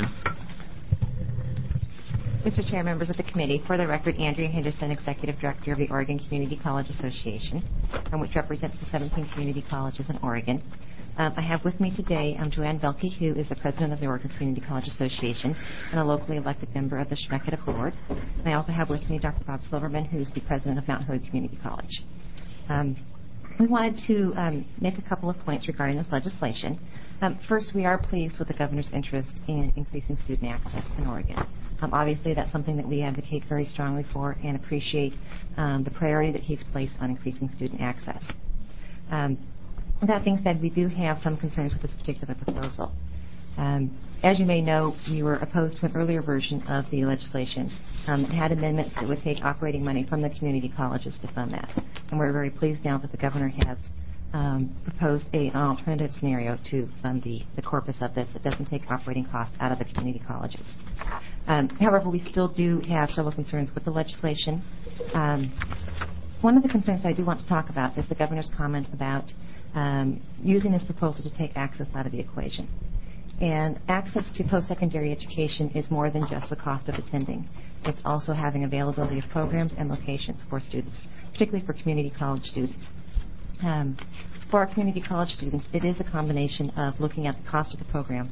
Mr. Chair, members of the committee, for the record, Andrea Henderson, Executive Director of the Oregon Community College Association, which represents the 17 community colleges in Oregon. I have with me today Joanne Belke, who is the President of the Oregon Community College Association and a locally elected member of the Schmecketa Board. And I also have with me Dr. Bob Silverman, who is the President of Mount Hood Community College. We wanted to make a couple of points regarding this legislation. First, we are pleased with the Governor's interest in increasing student access in Oregon. Obviously, that's something that we advocate very strongly for and appreciate the priority that he's placed on increasing student access. That being said, we do have some concerns with this particular proposal. As you may know, we were opposed to an earlier version of the legislation. It had amendments that would take operating money from the community colleges to fund that. And we're very pleased now that the Governor has proposed an alternative scenario to fund the corpus of this that doesn't take operating costs out of the community colleges. However, we still do have several concerns with the legislation. One of the concerns I do want to talk about is the Governor's comment about using this proposal to take access out of the equation. And access to post-secondary education is more than just the cost of attending. It's also having availability of programs and locations for students, particularly for community college students. For our community college students, it is a combination of looking at the cost of the program,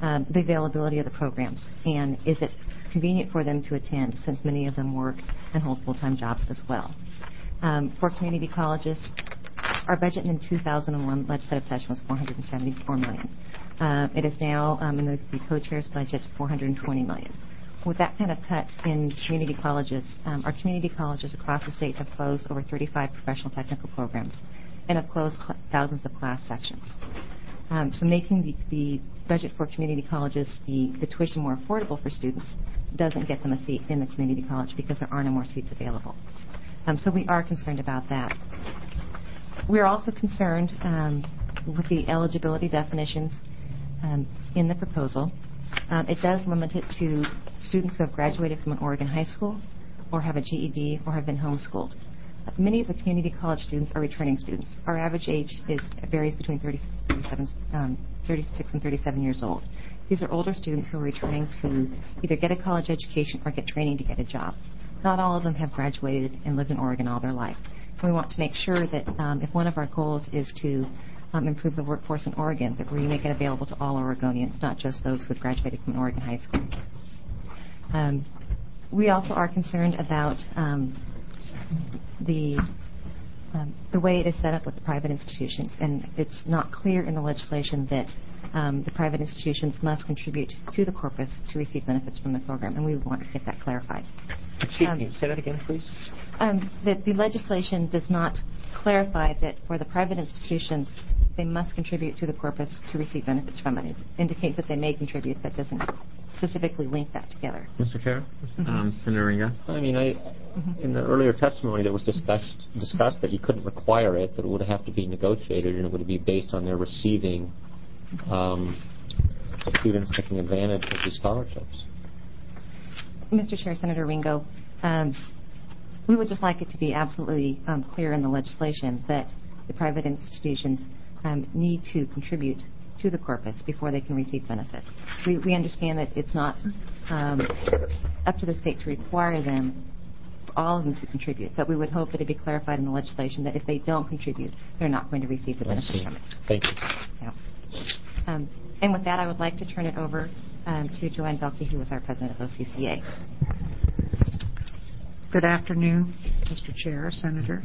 the availability of the programs, and is it convenient for them to attend, since many of them work and hold full-time jobs as well. For community colleges, our budget in the 2001 legislative session was $474 million. It is now, in the co-chair's budget, $420 million. With that kind of cut in community colleges, our community colleges across the state have closed over 35 professional technical programs and have closed thousands of class sections. So making the budget for community colleges, the tuition more affordable for students, doesn't get them a seat in the community college because there are no more seats available. So we are concerned about that. We are also concerned with the eligibility definitions in the proposal. It does limit it to students who have graduated from an Oregon high school or have a GED or have been homeschooled. Many of the community college students are returning students. Our average age varies between 36 and 37 years old. These are older students who are returning to either get a college education or get training to get a job. Not all of them have graduated and lived in Oregon all their life. We want to make sure that if one of our goals is to improve the workforce in Oregon, that we make it available to all Oregonians, not just those who have graduated from an Oregon high school. We also are concerned about the way it is set up with the private institutions, and it's not clear in the legislation that the private institutions must contribute to the corpus to receive benefits from the program, and we want to get that clarified. Can you say that again, please? That the legislation does not clarify that for the private institutions, they must contribute to the corpus to receive benefits from it. It indicates that they may contribute, but doesn't specifically link that together. Mr. Chair? Senator Ringo? I mean, in the earlier testimony, there was discussed that you couldn't require it, that it would have to be negotiated, and it would be based on their receiving students taking advantage of these scholarships. Mr. Chair, Senator Ringo, we would just like it to be absolutely clear in the legislation that the private institutions need to contribute to the corpus before they can receive benefits. We understand that it's not up to the state to require them, all of them, to contribute, but we would hope that it be clarified in the legislation that if they don't contribute, they're not going to receive the benefits from it. Thank you. So, and with that, I would like to turn it over to Joanne Belke, who is our president of OCCA. Good afternoon, Mr. Chair, Senator.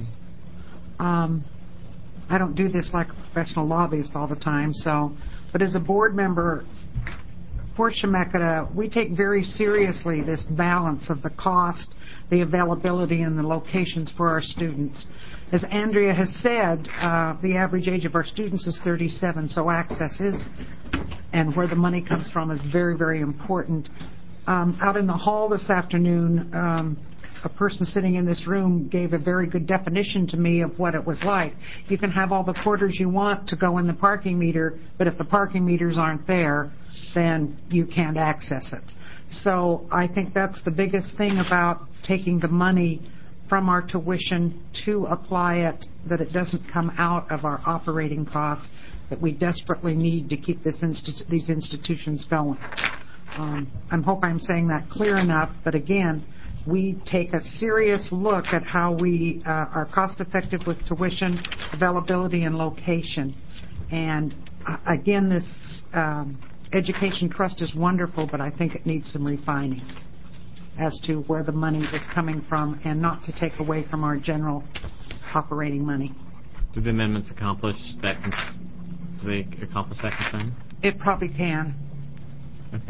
I don't do this like a professional lobbyist all the time, but as a board member for Chemeketa, we take very seriously this balance of the cost, the availability, and the locations for our students. As Andrea has said, the average age of our students is 37, so access is, and where the money comes from, is very, very important. Out in the hall this afternoon, a person sitting in this room gave a very good definition to me of what it was like. You can have all the quarters you want to go in the parking meter, but if the parking meters aren't there, then you can't access it. So I think that's the biggest thing about taking the money from our tuition to apply it, that it doesn't come out of our operating costs that we desperately need to keep these institutions going. I hope I'm saying that clear enough, but again, we take a serious look at how we are cost effective with tuition, availability, and location. And again, this education trust is wonderful, but I think it needs some refining as to where the money is coming from, and not to take away from our general operating money. Do the amendments accomplish that? Do they accomplish that concern? It probably can. Okay.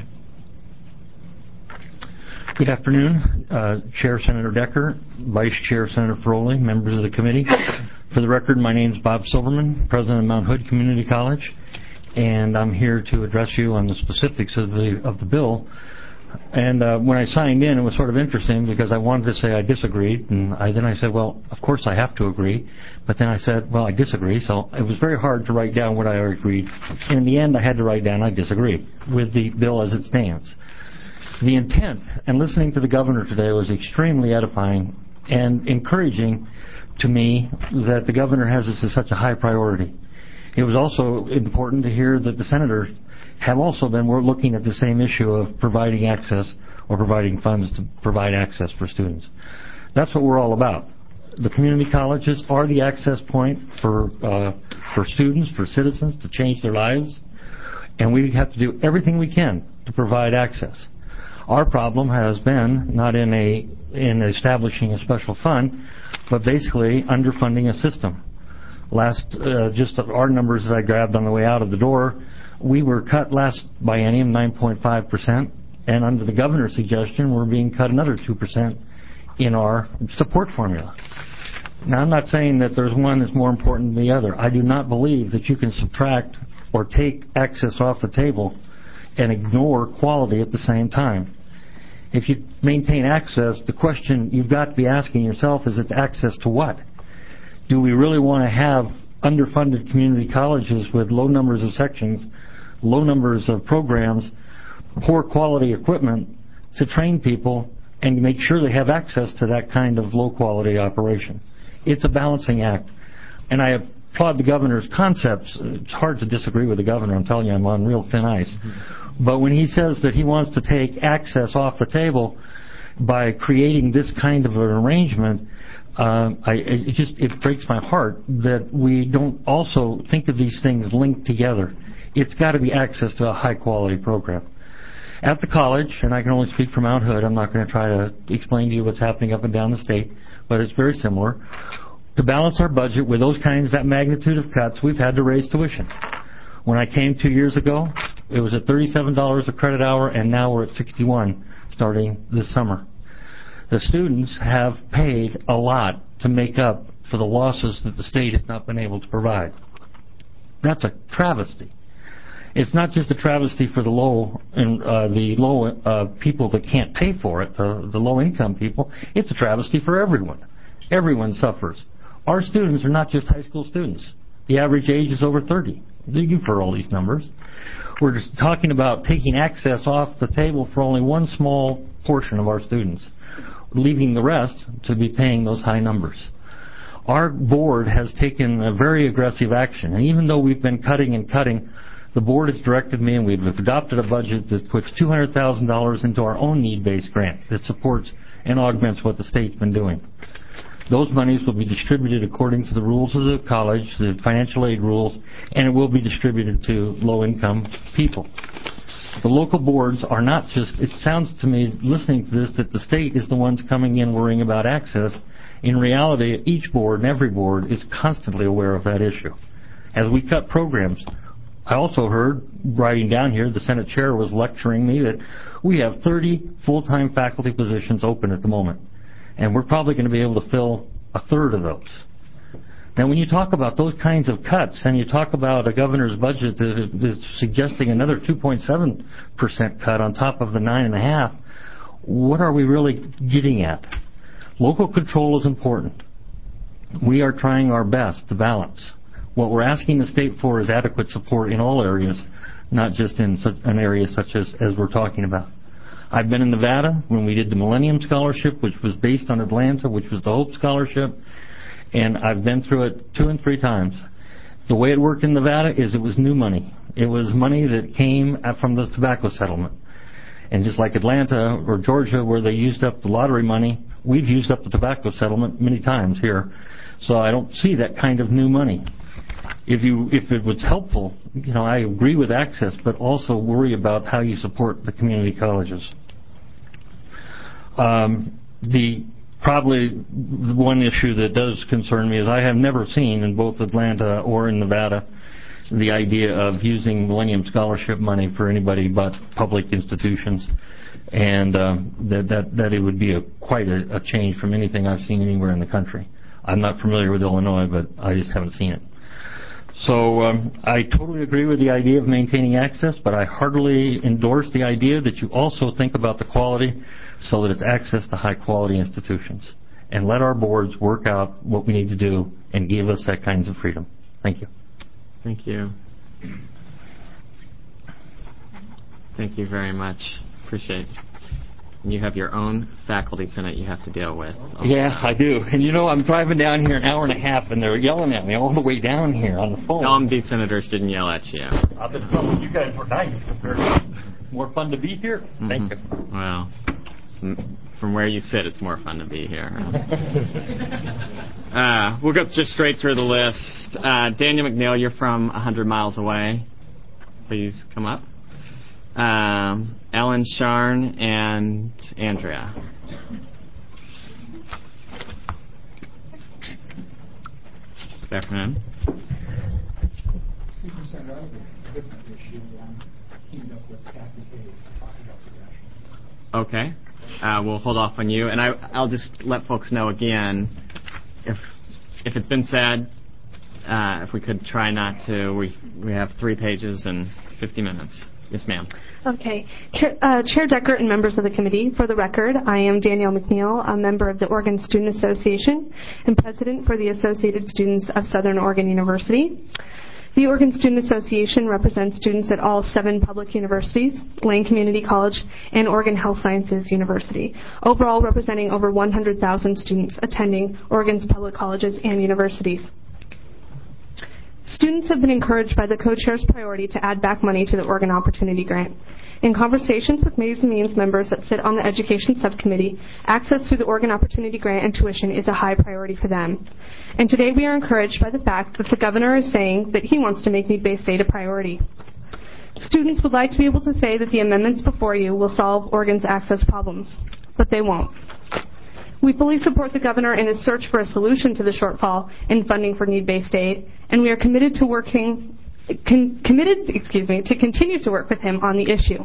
Good afternoon, Chair Senator Decker, Vice Chair Senator Feroli, members of the committee. For the record, my name is Bob Silverman, President of Mount Hood Community College, and I'm here to address you on the specifics of the bill. And when I signed in, it was sort of interesting because I wanted to say I disagreed, and then I said, well, of course I have to agree. But then I said, well, I disagree. So it was very hard to write down what I agreed. And in the end, I had to write down I disagree with the bill as it stands. The intent, and listening to the governor today, was extremely edifying and encouraging to me that the governor has this as such a high priority. It was also important to hear that the senators have also been looking at the same issue of providing access or providing funds to provide access for students. That's what we're all about. The community colleges are the access point for students, for citizens to change their lives. and we have to do everything we can to provide access. Our problem has been not in establishing a special fund, but basically underfunding a system. Just our numbers that I grabbed on the way out of the door, we were cut last biennium 9.5%, and under the governor's suggestion, we're being cut another 2% in our support formula. Now, I'm not saying that there's one that's more important than the other. I do not believe that you can subtract or take access off the table and ignore quality at the same time. If you maintain access, the question you've got to be asking yourself is, it's access to what? Do we really want to have underfunded community colleges with low numbers of sections, low numbers of programs, poor quality equipment to train people and make sure they have access to that kind of low quality operation? It's a balancing act. And I applaud the governor's concepts. It's hard to disagree with the governor. I'm telling you, I'm on real thin ice. But when he says that he wants to take access off the table by creating this kind of an arrangement, it breaks my heart that we don't also think of these things linked together. It's got to be access to a high-quality program. At the college, and I can only speak for Mount Hood, I'm not going to try to explain to you what's happening up and down the state, but it's very similar. To balance our budget with that magnitude of cuts, we've had to raise tuition. When I came 2 years ago, it was at $37 a credit hour, and now we're at $61 starting this summer. The students have paid a lot to make up for the losses that the state has not been able to provide. That's a travesty. It's not just a travesty for the low people that can't pay for it, the low-income people. It's a travesty for everyone. Everyone suffers. Our students are not just high school students. The average age is over 30. You've heard all these numbers. We're just talking about taking access off the table for only one small portion of our students, leaving the rest to be paying those high numbers. Our board has taken a very aggressive action, and even though we've been cutting and cutting, the board has directed me, and we've adopted a budget that puts $200,000 into our own need-based grant that supports and augments what the state's been doing. Those monies will be distributed according to the rules of the college, the financial aid rules, and it will be distributed to low-income people. The local boards are not just, it sounds to me, listening to this, that the state is the ones coming in worrying about access. In reality, each board and every board is constantly aware of that issue. As we cut programs, I also heard, writing down here, the Senate chair was lecturing me that we have 30 full-time faculty positions open at the moment, and we're probably going to be able to fill a third of those. Now, when you talk about those kinds of cuts, and you talk about a governor's budget that is suggesting another 2.7% cut on top of the 9.5%, what are we really getting at? Local control is important. We are trying our best to balance. What we're asking the state for is adequate support in all areas, not just in an area such as we're talking about. I've been in Nevada when we did the Millennium Scholarship, which was based on Atlanta, which was the Hope Scholarship, and I've been through it 2 and 3 times. The way it worked in Nevada is it was new money. It was money that came from the tobacco settlement. And just like Atlanta or Georgia, where they used up the lottery money, we've used up the tobacco settlement many times here. So I don't see that kind of new money. If it was helpful, I agree with access, but also worry about how you support the community colleges. Probably the one issue that does concern me is I have never seen in both Atlanta or in Nevada the idea of using Millennium Scholarship money for anybody but public institutions, and that it would be quite a change from anything I've seen anywhere in the country. I'm not familiar with Illinois, but I just haven't seen it. So I totally agree with the idea of maintaining access, but I heartily endorse the idea that you also think about the quality so that it's access to high-quality institutions. And let our boards work out what we need to do and give us that kinds of freedom. Thank you. Thank you. Thank you very much. Appreciate it. You have your own faculty senate you have to deal with. Yeah, I do. And I'm driving down here an hour and a half, and they're yelling at me all the way down here on the phone. Tell them these senators didn't yell at you. I've been telling you guys were nice. More fun to be here. Mm-hmm. Thank you. Well, from where you sit, it's more fun to be here. We'll go just straight through the list. Daniel McNeil, you're from 100 miles away. please come up. Ellen, Sharn, and Andrea. Good afternoon. Okay. We'll hold off on you, and I'll just let folks know again, if it's been said, if we could try not to. We have 3 pages and 50 minutes. Yes, ma'am. Okay. Chair Deckert and members of the committee, for the record, I am Danielle McNeil, a member of the Oregon Student Association and president for the Associated Students of Southern Oregon University. The Oregon Student Association represents students at all 7 public universities, Lane Community College, and Oregon Health Sciences University, overall representing over 100,000 students attending Oregon's public colleges and universities. Students have been encouraged by the co-chair's priority to add back money to the Oregon Opportunity Grant. In conversations with Ways and Means members that sit on the Education Subcommittee, access through the Oregon Opportunity Grant and tuition is a high priority for them. And today we are encouraged by the fact that the governor is saying that he wants to make need-based aid a priority. Students would like to be able to say that the amendments before you will solve Oregon's access problems, but they won't. We fully support the governor in his search for a solution to the shortfall in funding for need-based aid, and we are committed to continue to work with him on the issue.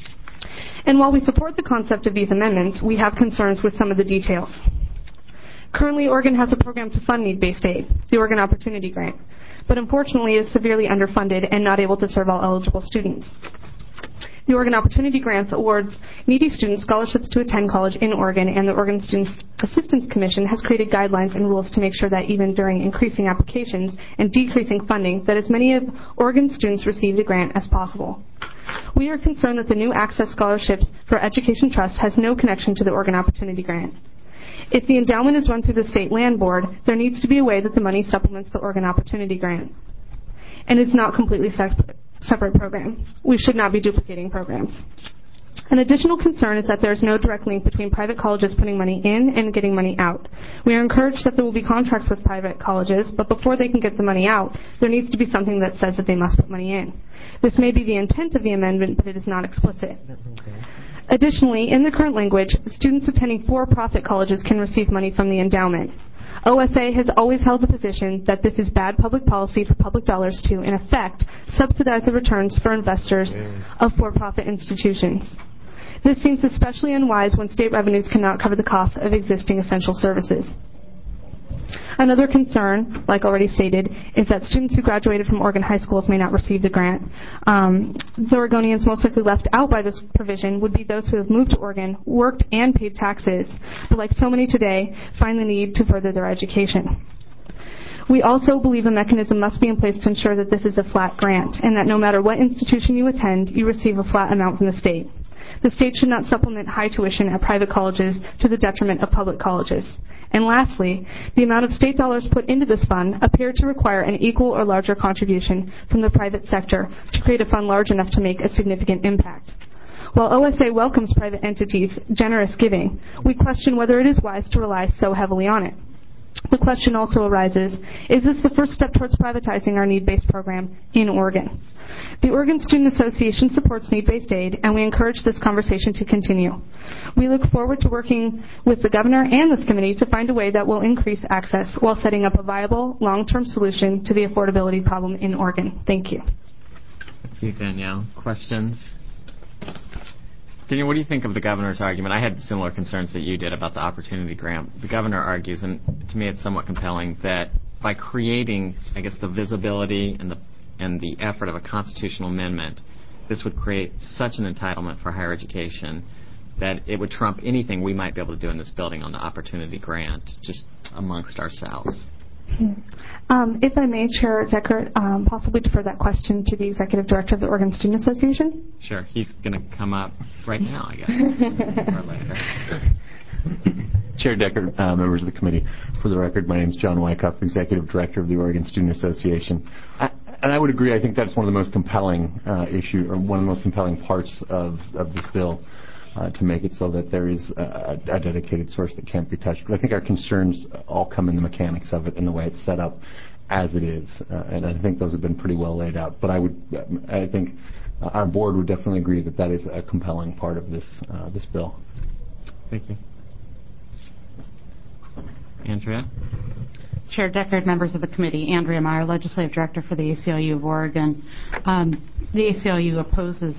And while we support the concept of these amendments, we have concerns with some of the details. Currently, Oregon has a program to fund need-based aid, the Oregon Opportunity Grant, but unfortunately is severely underfunded and not able to serve all eligible students. The Oregon Opportunity Grants awards needy students scholarships to attend college in Oregon, and the Oregon Student Assistance Commission has created guidelines and rules to make sure that even during increasing applications and decreasing funding, that as many of Oregon students receive the grant as possible. We are concerned that the new Access Scholarships for Education Trust has no connection to the Oregon Opportunity Grant. If the endowment is run through the State Land Board, there needs to be a way that the money supplements the Oregon Opportunity Grant. And it's not completely separate program. We should not be duplicating programs. An additional concern is that there is no direct link between private colleges putting money in and getting money out. We are encouraged that there will be contracts with private colleges, but before they can get the money out, there needs to be something that says that they must put money in. This may be the intent of the amendment, but it is not explicit. Additionally, in the current language, students attending for-profit colleges can receive money from the endowment. OSA has always held the position that this is bad public policy for public dollars to, in effect, subsidize the returns for investors of for-profit institutions. This seems especially unwise when state revenues cannot cover the cost of existing essential services. Another concern, like already stated, is that students who graduated from Oregon high schools may not receive the grant. The Oregonians most likely left out by this provision would be those who have moved to Oregon, worked, and paid taxes, but like so many today, find the need to further their education. We also believe a mechanism must be in place to ensure that this is a flat grant, and that no matter what institution you attend, you receive a flat amount from the state. The state should not supplement high tuition at private colleges to the detriment of public colleges. And lastly, the amount of state dollars put into this fund appear to require an equal or larger contribution from the private sector to create a fund large enough to make a significant impact. While OSA welcomes private entities' generous giving, we question whether it is wise to rely so heavily on it. The question also arises, is this the first step towards privatizing our need-based program in Oregon? The Oregon Student Association supports need-based aid, and we encourage this conversation to continue. We look forward to working with the governor and this committee to find a way that will increase access while setting up a viable, long-term solution to the affordability problem in Oregon. Thank you. Thank you, Danielle. Questions? Danielle, what do you think of the governor's argument? I had similar concerns that you did about the opportunity grant. The governor argues, and to me it's somewhat compelling, that by creating, I guess, the visibility and the effort of a constitutional amendment, this would create such an entitlement for higher education that it would trump anything we might be able to do in this building on the opportunity grant, just amongst ourselves. If I may, Chair Deckert, possibly defer that question to the Executive Director of the Oregon Student Association. Sure. He's going to come up right now, I guess. Or later. Chair Deckert, members of the committee, for the record, my name is John Wyckoff, Executive Director of the Oregon Student Association. And I would agree, I think that's one of the most compelling issue, or one of the most compelling parts of this bill, to make it so that there is a dedicated source that can't be touched. But I think our concerns all come in the mechanics of it and the way it's set up. as it is, and I think those have been pretty well laid out. But I think our board would definitely agree that that is a compelling part of this bill. Thank you. Andrea? Chair Deckard, members of the committee, Andrea Meyer, Legislative Director for the ACLU of Oregon. The ACLU opposes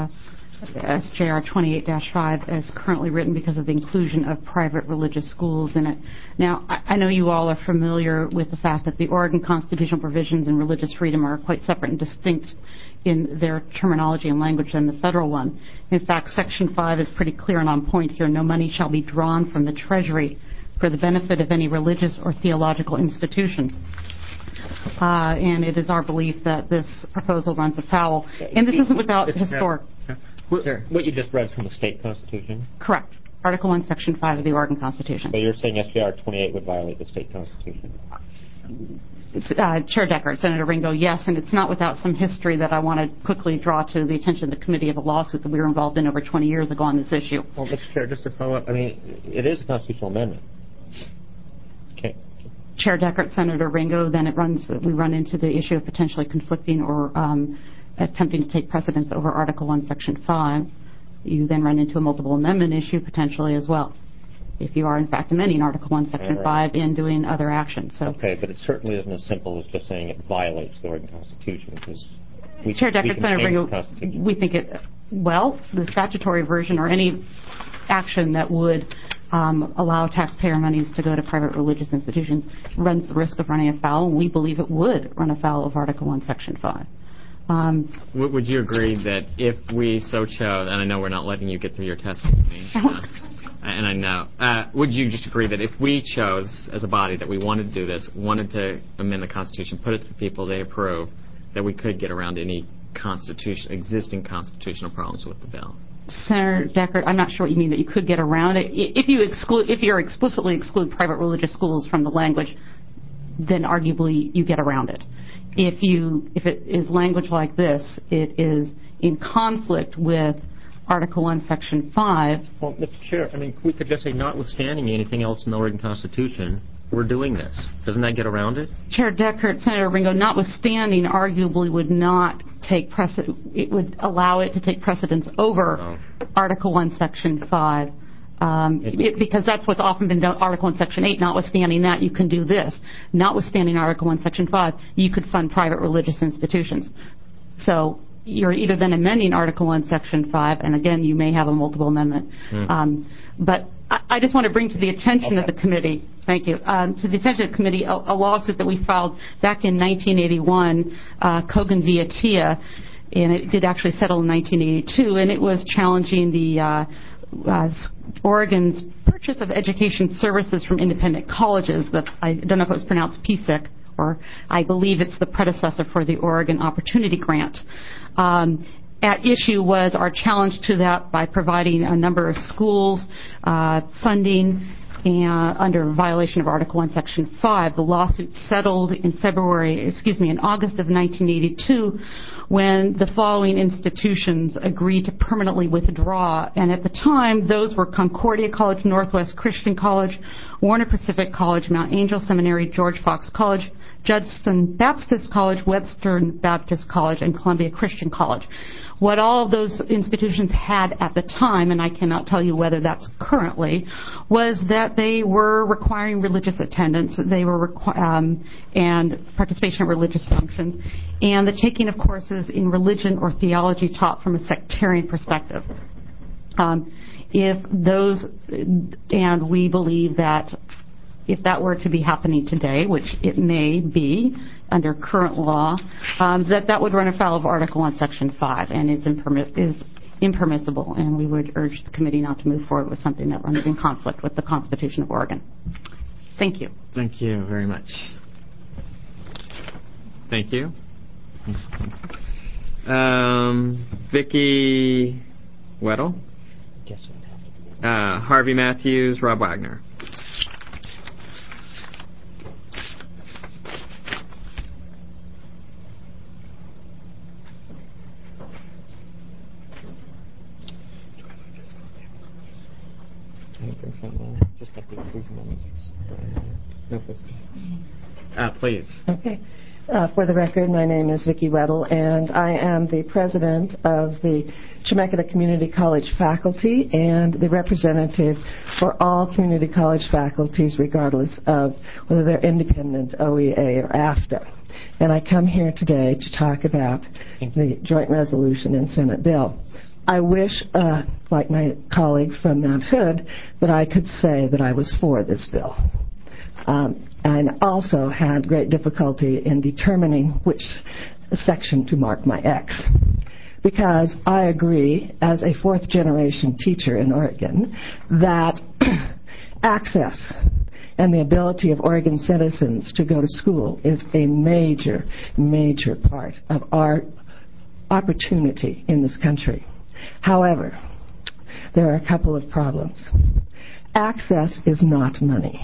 SJR 28-5 as currently written because of the inclusion of private religious schools in it. Now, I know you all are familiar with the fact that the Oregon constitutional provisions and religious freedom are quite separate and distinct in their terminology and language than the federal one. In fact, Section 5 is pretty clear and on point here. No money shall be drawn from the Treasury for the benefit of any religious or theological institution. And it is our belief that this proposal runs afoul. And this isn't without historic... What you just read from the state constitution? Correct. Article 1, Section 5 of the Oregon Constitution. So you're saying SJR 28 would violate the state constitution? Chair Deckard, Senator Ringo, yes, and it's not without some history that I want to quickly draw to the attention of the committee of a lawsuit that we were involved in over 20 years ago on this issue. Well, Mr. Chair, just to follow up, I mean, it is a constitutional amendment. Okay. Chair Deckard, Senator Ringo, then we run into the issue of potentially conflicting or attempting to take precedence over Article 1, Section 5. You then run into a multiple amendment issue potentially as well, if you are in fact amending Article 1, Section 5 and doing other actions. So. Okay, but it certainly isn't as simple as just saying it violates the Oregon Constitution, because Chair Deckard, Senator Ringo, we think the statutory version or any action that would allow taxpayer monies to go to private religious institutions runs the risk of running afoul, and we believe it would run afoul of Article 1, Section 5. Would you agree that if we so chose, and I know we're not letting you get through your testimony, and I know, would you just agree that if we chose as a body that we wanted to do this, wanted to amend the Constitution, put it to the people they approve, that we could get around any existing constitutional problems with the bill? Senator Deckard, I'm not sure what you mean that you could get around it. If you explicitly exclude private religious schools from the language, then arguably you get around it. If it is language like this, it is in conflict with Article 1, Section 5. Well, Mr. Chair, I mean, we could just say, notwithstanding anything else in the Oregon Constitution, we're doing this. Doesn't that get around it? Chair Deckard, Senator Ringo, notwithstanding, arguably would not take precedence. It would allow it to take precedence over Article 1, Section 5. Because that's what's often been done, Article 1, Section 8, notwithstanding that, you can do this. Notwithstanding Article 1, Section 5, you could fund private religious institutions. So you're either then amending Article 1, Section 5, and again, you may have a multiple amendment. But I just want to bring to the attention of the committee, thank you, to the attention of the committee, a lawsuit that we filed back in 1981, Kogan v. Attia, and it did actually settle in 1982, and it was challenging the Oregon's purchase of education services from independent colleges. That I don't know if it was pronounced PSIC, or I believe it's the predecessor for the Oregon Opportunity Grant. At issue was our challenge to that by providing a number of schools funding under violation of Article 1, Section 5. The lawsuit settled in August of 1982, when the following institutions agreed to permanently withdraw. And at the time, those were Concordia College, Northwest Christian College, Warner Pacific College, Mount Angel Seminary, George Fox College, Judson Baptist College, Webster Baptist College, and Columbia Christian College. What all of those institutions had at the time, and I cannot tell you whether that's currently, was that they were requiring religious attendance, they were and participation in religious functions, and the taking of courses in religion or theology taught from a sectarian perspective. And we believe that if that were to be happening today, which it may be under current law, that would run afoul of Article 1, Section 5 and is impermissible, and we would urge the committee not to move forward with something that runs in conflict with the Constitution of Oregon. Thank you. Thank you very much. Thank you. Vicki Weddle? Yes, Harvey Matthews, Rob Wagner. Please. Okay. For the record, my name is Vicki Weddle, and I am the president of the Chemeketa Community College faculty and the representative for all community college faculties, regardless of whether they're independent, OEA, or AFTA. And I come here today to talk about the joint resolution and Senate bill. I wish, like my colleague from Mount Hood, that I could say that I was for this bill. And also had great difficulty in determining which section to mark my X. Because I agree, as a fourth-generation teacher in Oregon, that access and the ability of Oregon citizens to go to school is a major, major part of our opportunity in this country. However, there are a couple of problems. Access is not money.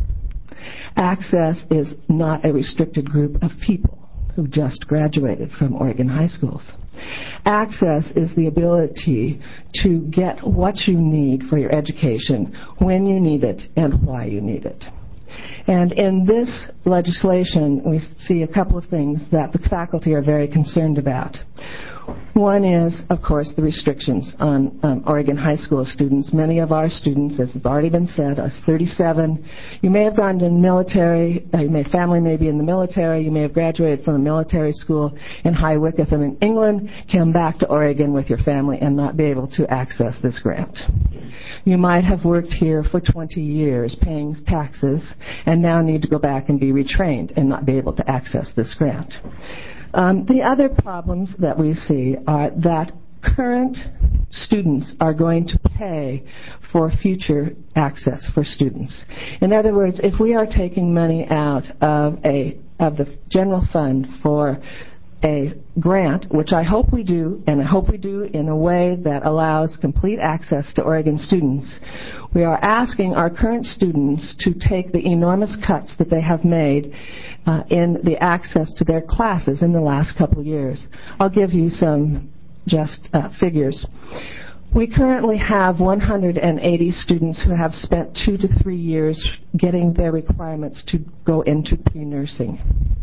Access is not a restricted group of people who just graduated from Oregon high schools. Access is the ability to get what you need for your education, when you need it, and why you need it. And in this legislation, we see a couple of things that the faculty are very concerned about. One is, of course, the restrictions on Oregon high school students. Many of our students, as has already been said, us 37, you may have gone to the military, family may be in the military, you may have graduated from a military school in High Wycombe in England, come back to Oregon with your family and not be able to access this grant. You might have worked here for 20 years paying taxes and now need to go back and be retrained and not be able to access this grant. The other problems that we see are that current students are going to pay for future access for students. In other words, if we are taking money out of the general fund for a grant, which I hope we do, and I hope we do in a way that allows complete access to Oregon students, we are asking our current students to take the enormous cuts that they have made in the access to their classes in the last couple of years. I'll give you some just figures. We currently have 180 students who have spent 2 to 3 years getting their requirements to go into pre-nursing.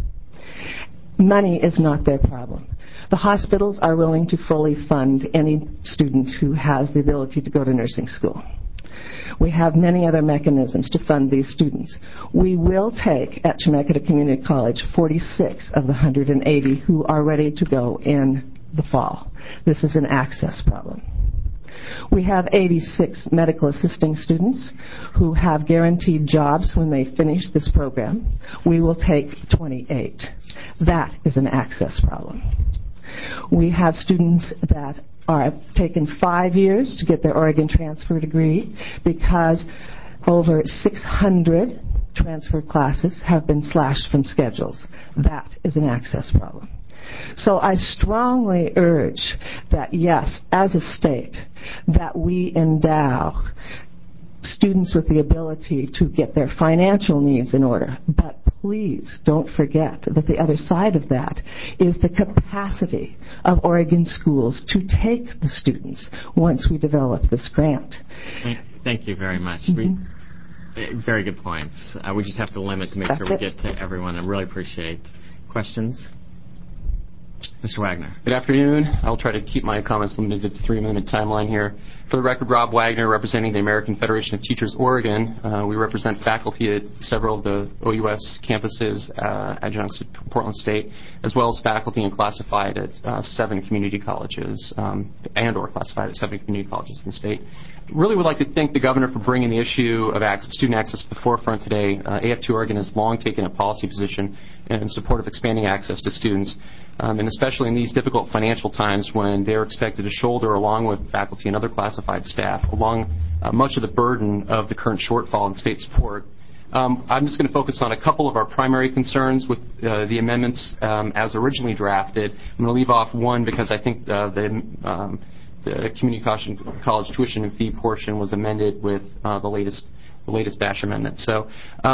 Money is not their problem. The hospitals are willing to fully fund any student who has the ability to go to nursing school. We have many other mechanisms to fund these students. We will take, at Chemeketa Community College, 46 of the 180 who are ready to go in the fall. This is an access problem. We have 86 medical assisting students who have guaranteed jobs when they finish this program. We will take 28. That is an access problem. We have students that are taken 5 years to get their Oregon transfer degree because over 600 transfer classes have been slashed from schedules. That is an access problem. So I strongly urge that, yes, as a state, that we endow students with the ability to get their financial needs in order. But please don't forget that the other side of that is the capacity of Oregon schools to take the students once we develop this grant. Thank you very much. Very good points. We just have to limit to make sure we get to everyone. I really appreciate questions. Mr. Wagner. Good afternoon. I'll try to keep my comments limited to 3-minute timeline here. For the record, Rob Wagner, representing the American Federation of Teachers Oregon. We represent faculty at several of the OUS campuses, adjuncts at Portland State, as well as faculty and classified at 7 community colleges, and/or classified at 7 community colleges in the state. Really would like to thank the governor for bringing the issue of student access to the forefront today. AF2 Oregon has long taken a policy position in support of expanding access to students, and especially in these difficult financial times when they're expected to shoulder, along with faculty and other classified staff, much of the burden of the current shortfall in state support. I'm just going to focus on a couple of our primary concerns with the amendments as originally drafted. I'm going to leave off one because I think the community college tuition and fee portion was amended with the latest batch amendment. So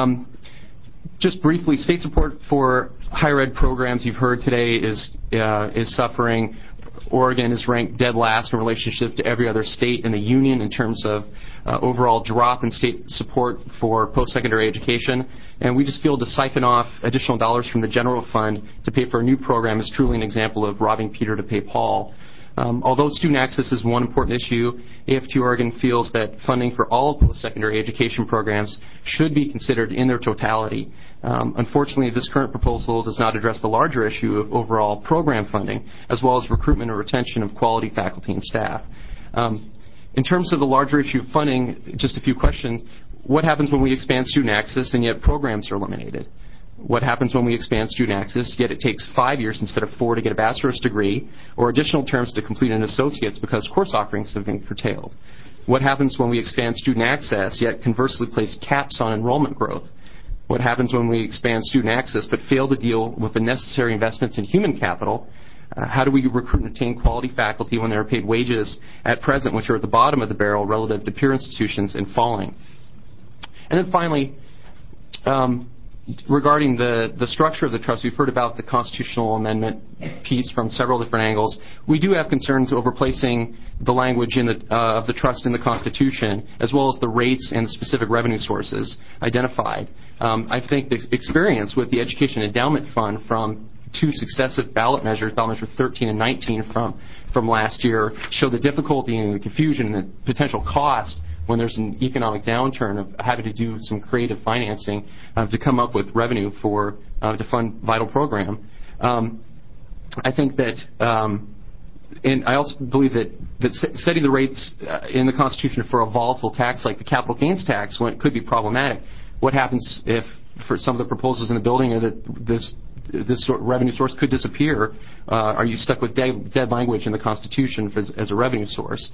just briefly, state support for higher ed programs, you've heard today, is suffering. Oregon is ranked dead last in relationship to every other state in the union in terms of overall drop in state support for post-secondary education. And we just feel to siphon off additional dollars from the general fund to pay for a new program is truly an example of robbing Peter to pay Paul. Although student access is one important issue, AFT Oregon feels that funding for all post-secondary education programs should be considered in their totality. Unfortunately, this current proposal does not address the larger issue of overall program funding, as well as recruitment and retention of quality faculty and staff. In terms of the larger issue of funding, just a few questions. What happens when we expand student access and yet programs are eliminated? What happens when we expand student access, yet it takes 5 years instead of 4 to get a bachelor's degree, or additional terms to complete an associate's because course offerings have been curtailed? What happens when we expand student access, yet conversely place caps on enrollment growth? What happens when we expand student access but fail to deal with the necessary investments in human capital? How do we recruit and retain quality faculty when they are paid wages at present, which are at the bottom of the barrel relative to peer institutions and falling? And then finally, regarding the structure of the trust, we've heard about the constitutional amendment piece from several different angles. We do have concerns over placing the language of the trust in the Constitution, as well as the rates and the specific revenue sources identified. I think the experience with the Education Endowment Fund from 2 successive ballot measures 13 and 19 from last year, show the difficulty and the confusion and the potential cost when there's an economic downturn of having to do some creative financing to come up with revenue to fund vital program. I think that, and I also believe that setting the rates in the Constitution for a volatile tax like the capital gains tax could be problematic. What happens if, for some of the proposals in the building, are that this revenue source could disappear? Are you stuck with dead language in the Constitution as a revenue source?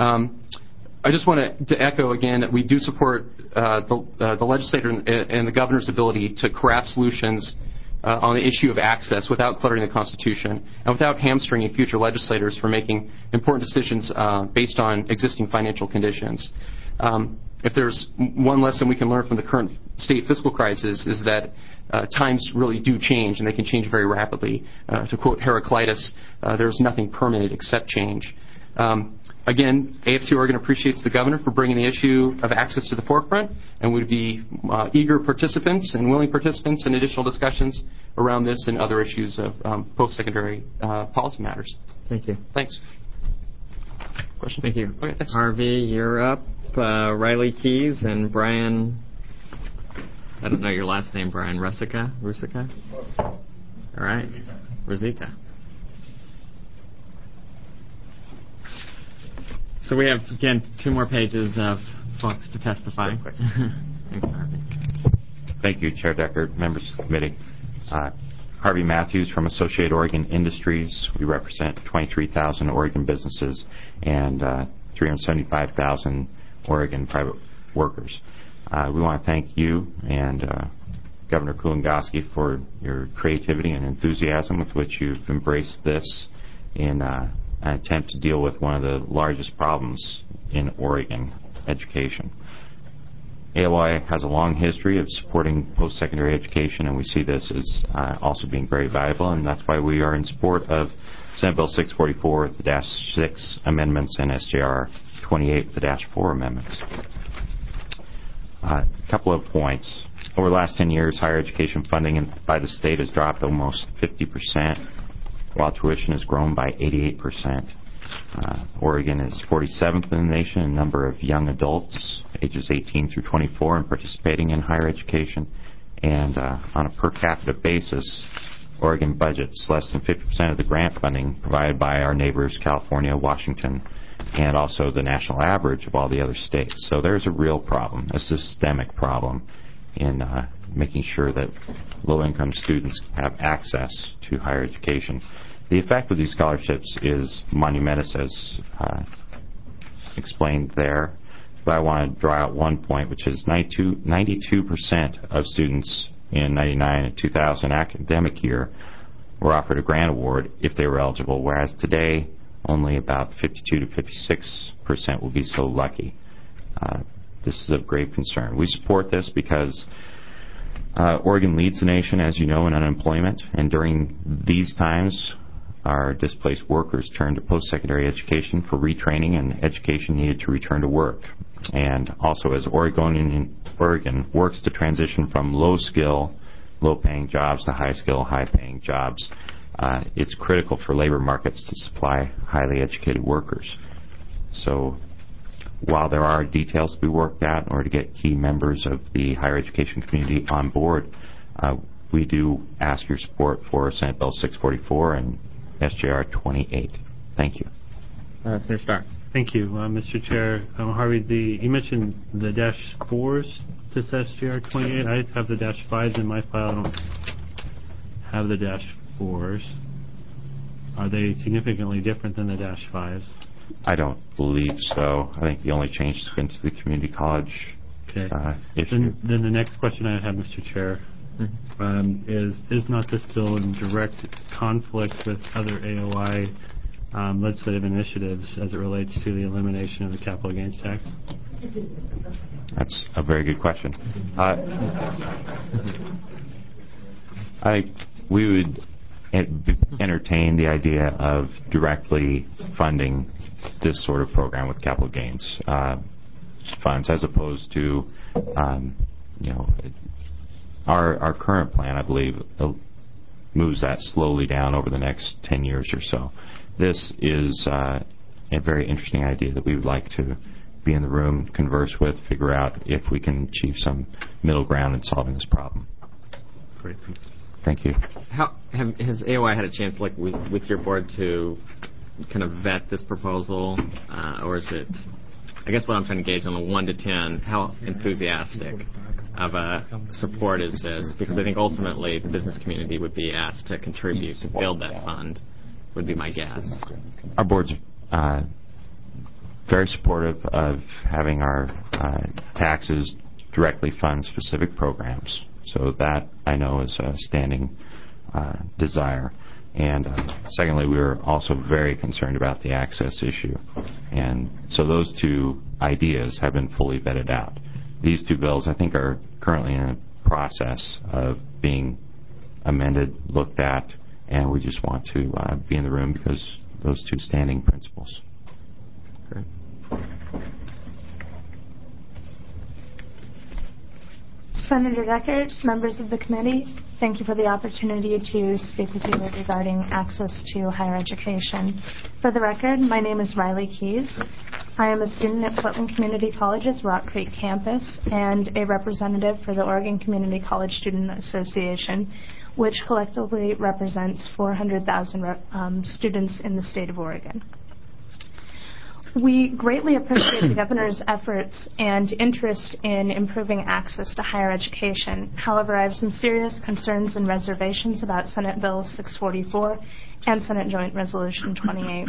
I just want to echo again that we do support the legislator and the governor's ability to craft solutions on the issue of access without cluttering the Constitution and without hamstringing future legislators for making important decisions based on existing financial conditions. If there's one lesson we can learn from the current state fiscal crisis is that times really do change, and they can change very rapidly. To quote Heraclitus, there's nothing permanent except change. Again, AFT Oregon appreciates the governor for bringing the issue of access to the forefront, and would be eager participants and willing participants in additional discussions around this and other issues of post-secondary policy matters. Thank you. Thanks. Question? Thank you. Okay, thanks. Harvey, you're up. Riley Keys and Brian, I don't know your last name, Brian. Rusica? All right. Rosita. So we have, again, 2 more pages of folks to testify. Thanks, Harvey. Thank you, Chair Decker, members of the committee. Harvey Matthews from Associated Oregon Industries. We represent 23,000 Oregon businesses and 375,000 Oregon private workers. We want to thank you and Governor Kulongoski for your creativity and enthusiasm with which you've embraced this in an attempt to deal with one of the largest problems in Oregon, education. AOI has a long history of supporting post-secondary education, and we see this as also being very valuable, and that's why we are in support of Senate Bill 644, the -6 amendments, and SJR 28, the -4 amendments. A couple of points. Over the last 10 years, higher education funding by the state has dropped almost 50%, while tuition has grown by 88%. Oregon is 47th in the nation in number of young adults, ages 18 through 24, and participating in higher education. And on a per capita basis, Oregon budgets less than 50% of the grant funding provided by our neighbors, California, Washington, and also the national average of all the other states. So there's a real problem, a systemic problem in making sure that low-income students have access to higher education. The effect of these scholarships is monumentous, as explained there. But I want to draw out one point, which is 92% of students in 99 and 2000 academic year were offered a grant award if they were eligible, whereas today only about 52 to 56% will be so lucky. This is of grave concern. We support this because Oregon leads the nation, as you know, in unemployment, and during these times our displaced workers turn to post-secondary education for retraining and education needed to return to work. And also as Oregon works to transition from low-skill, low-paying jobs to high-skill, high-paying jobs, it's critical for labor markets to supply highly educated workers. So while there are details to be worked out in order to get key members of the higher education community on board, we do ask your support for Senate Bill 644 and SJR 28. Thank you. Senator Starr. Thank you, Mr. Chair. Harvey, you mentioned the dash 4s to SJR 28. I have the dash 5s in my file. I don't have the dash 4s. Are they significantly different than the dash 5s? I don't believe so. I think the only change has been to the community college issue. Then the next question I have, Mr. Chair, is not this bill in direct conflict with other AOI legislative initiatives as it relates to the elimination of the capital gains tax? That's a very good question. I think we would entertain the idea of directly funding this sort of program with capital gains funds, as opposed to, our current plan, I believe, moves that slowly down over the next 10 years or so. This is a very interesting idea that we would like to be in the room, converse with, figure out if we can achieve some middle ground in solving this problem. Great, thanks. Thank you. Has AOI had a chance, like with your board, to kind of vet this proposal, or is it? I guess what I'm trying to gauge on a 1 to 10, how enthusiastic of a support is this? Because I think ultimately the business community would be asked to contribute to build that fund. Would be my guess. Our board's very supportive of having our taxes directly fund specific programs. So that, I know, is a standing desire. And secondly, we are also very concerned about the access issue. And so those two ideas have been fully vetted out. These two bills, I think, are currently in a process of being amended, looked at, and we just want to be in the room because those two standing principles. Great. Senator Decker, members of the committee, thank you for the opportunity to speak with you regarding access to higher education. For the record, my name is Riley Keys. I am a student at Portland Community College's Rock Creek campus and a representative for the Oregon Community College Student Association, which collectively represents 400,000 students in the state of Oregon. We greatly appreciate the governor's efforts and interest in improving access to higher education. However, I have some serious concerns and reservations about Senate Bill 644 and Senate Joint Resolution 28.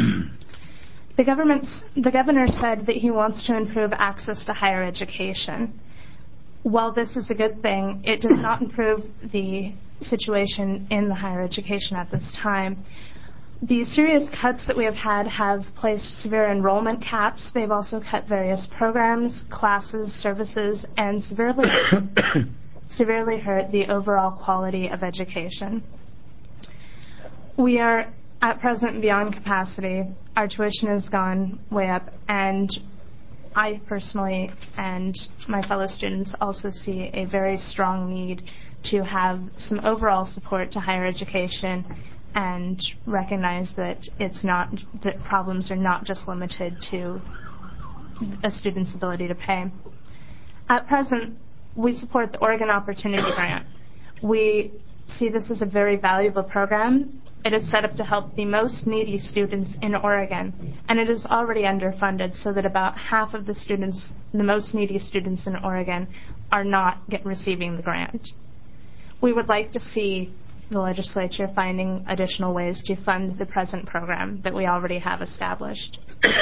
The governor said that he wants to improve access to higher education. While this is a good thing, it does not improve the situation in the higher education at this time. The serious cuts that we have had have placed severe enrollment caps. They've also cut various programs, classes, services, and severely hurt the overall quality of education. We are at present beyond capacity. Our tuition has gone way up, and I personally and my fellow students also see a very strong need to have some overall support to higher education and recognize that that problems are not just limited to a student's ability to pay. At present, we support the Oregon Opportunity Grant. We see this as a very valuable program. It is set up to help the most needy students in Oregon, and it is already underfunded so that about half of the students, the most needy students in Oregon, are not receiving the grant. We would like to see the legislature finding additional ways to fund the present program that we already have established.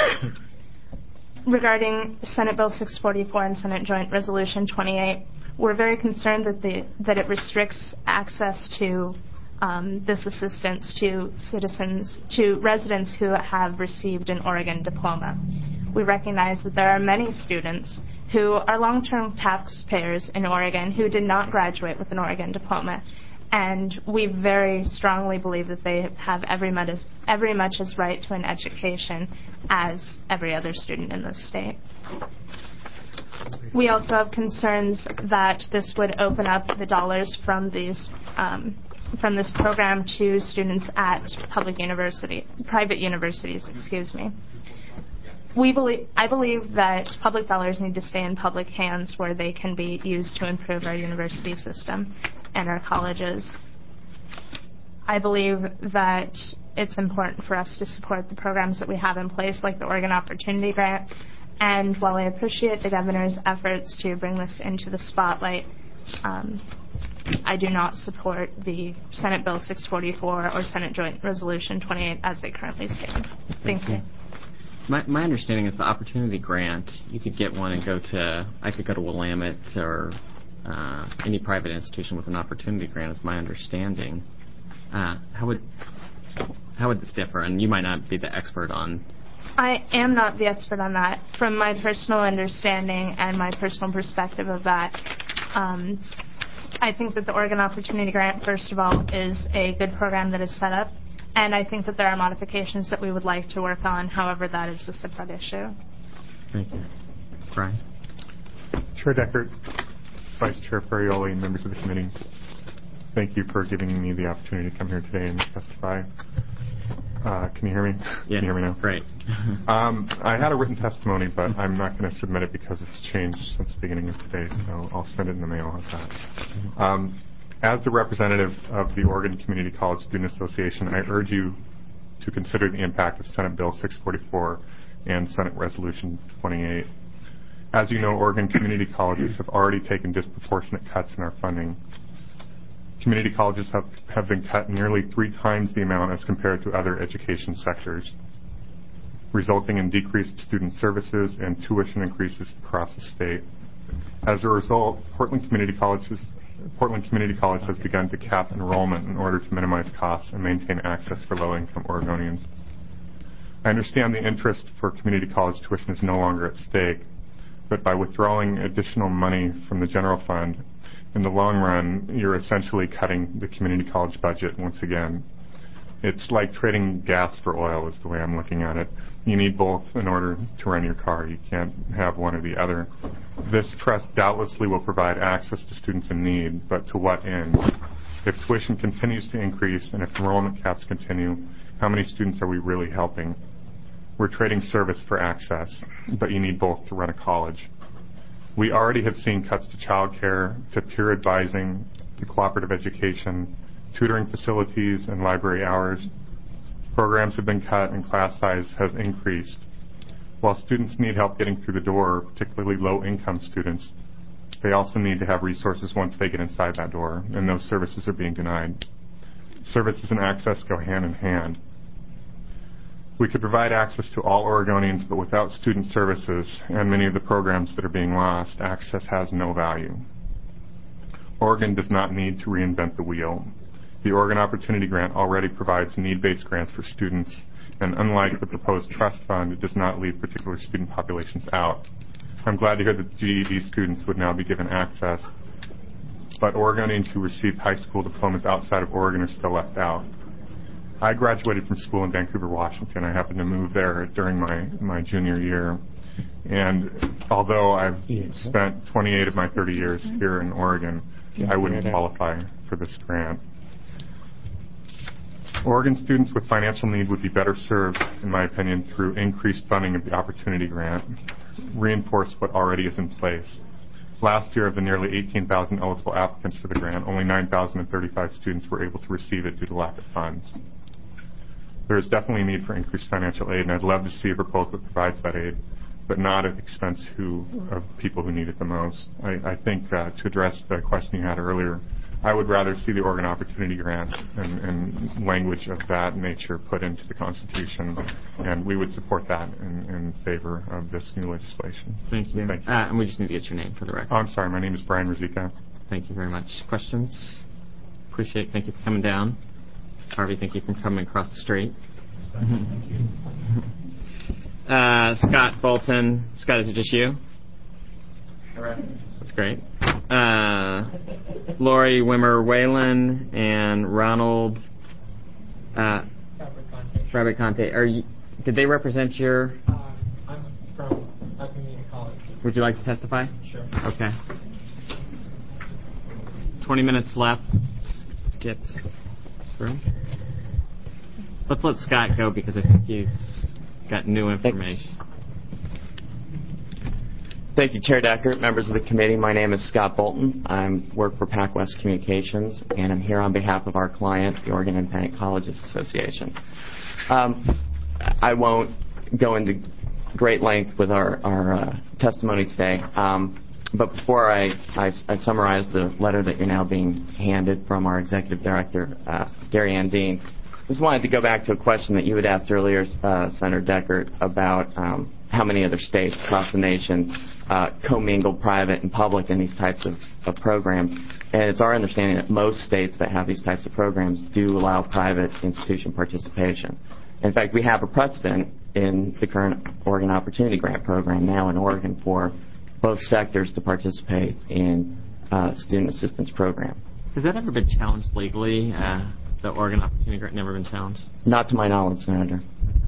Regarding Senate Bill 644 and Senate Joint Resolution 28, we're very concerned that it restricts access to this assistance to residents who have received an Oregon diploma. We recognize that there are many students who are long-term taxpayers in Oregon who did not graduate with an Oregon diploma, and we very strongly believe that they have every much as right to an education as every other student in this state. We also have concerns that this would open up the dollars from this program to students at private universities. I believe that public dollars need to stay in public hands where they can be used to improve our university system and our colleges. I believe that it's important for us to support the programs that we have in place, like the Oregon Opportunity Grant. And while I appreciate the governor's efforts to bring this into the spotlight, I do not support the Senate Bill 644 or Senate Joint Resolution 28 as they currently stand. Thank you. My understanding is the Opportunity Grant, you could get one and I could go to Willamette or any private institution with an Opportunity Grant, is my understanding. How would this differ? And you might not be the expert on. I am not the expert on that. From my personal understanding and my personal perspective of that, I think that the Oregon Opportunity Grant, first of all, is a good program that is set up, and I think that there are modifications that we would like to work on. However, that is a separate issue. Thank you. Brian? Chair Deckert, Vice Chair Ferrioli, and members of the committee, thank you for giving me the opportunity to come here today and testify. Can you hear me? Yes. Can you hear me now? Great. I had a written testimony, but I'm not going to submit it because it's changed since the beginning of today, so I'll send it in the mail. How's that? As the representative of the Oregon Community College Student Association, I urge you to consider the impact of Senate Bill 644 and Senate Resolution 28. As you know, Oregon community colleges have already taken disproportionate cuts in our funding. Community colleges have been cut nearly 3 times the amount as compared to other education sectors, resulting in decreased student services and tuition increases across the state. As a result, Portland Community College has begun to cap enrollment in order to minimize costs and maintain access for low-income Oregonians. I understand the interest for community college tuition is no longer at stake, but by withdrawing additional money from the general fund, in the long run, you're essentially cutting the community college budget once again. It's like trading gas for oil is the way I'm looking at it. You need both in order to run your car. You can't have one or the other. This trust doubtlessly will provide access to students in need, but to what end? If tuition continues to increase and if enrollment caps continue, how many students are we really helping? We're trading service for access, but you need both to run a college. We already have seen cuts to child care, to peer advising, to cooperative education, tutoring facilities, and library hours. Programs have been cut and class size has increased. While students need help getting through the door, particularly low-income students, they also need to have resources once they get inside that door, and those services are being denied. Services and access go hand in hand. We could provide access to all Oregonians, but without student services and many of the programs that are being lost, access has no value. Oregon does not need to reinvent the wheel. The Oregon Opportunity Grant already provides need-based grants for students, and unlike the proposed trust fund, it does not leave particular student populations out. I'm glad to hear that GED students would now be given access, but Oregonians who received high school diplomas outside of Oregon are still left out. I graduated from school in Vancouver, Washington. I happened to move there during my junior year. And although I've spent 28 of my 30 years here in Oregon, I wouldn't qualify for this grant. Oregon students with financial need would be better served, in my opinion, through increased funding of the Opportunity Grant, reinforce what already is in place. Last year, of the nearly 18,000 eligible applicants for the grant, only 9,035 students were able to receive it due to lack of funds. There is definitely a need for increased financial aid, and I'd love to see a proposal that provides that aid, but not at the expense of people who need it the most. I think to address the question you had earlier, I would rather see the Oregon Opportunity Grant and language of that nature put into the Constitution, and we would support that in favor of this new legislation. Thank you. Thank you. And we just need to get your name for the record. Oh, I'm sorry. My name is Brian Ruzicka. Thank you very much. Questions? Appreciate it. Thank you for coming down. Harvey, thank you for coming across the street. Scott Bolton. Scott, is it just you? Correct. That's great. Lori Wimmer Whalen and Ronald Fabricante. Did they represent your? I'm from a community college. Would you like to testify? Sure. Okay. 20 minutes left. Get through. Let's let Scott go because I think he's got new information. Thank you, Chair Decker, members of the committee. My name is Scott Bolton. I work for PacWest Communications, and I'm here on behalf of our client, the Oregon Independent Colleges Association. I won't go into great length with our testimony today, but before I summarize the letter that you're now being handed from our Executive Director, Gary Ann Dean, I just wanted to go back to a question that you had asked earlier, Senator Decker, about how many other states across the nation commingle private and public in these types of programs. And it's our understanding that most states that have these types of programs do allow private institution participation. In fact, we have a precedent in the current Oregon Opportunity Grant Program now in Oregon for both sectors to participate in student assistance program. Has that ever been challenged legally? The Oregon Opportunity Grant never been challenged? Not to my knowledge, Senator.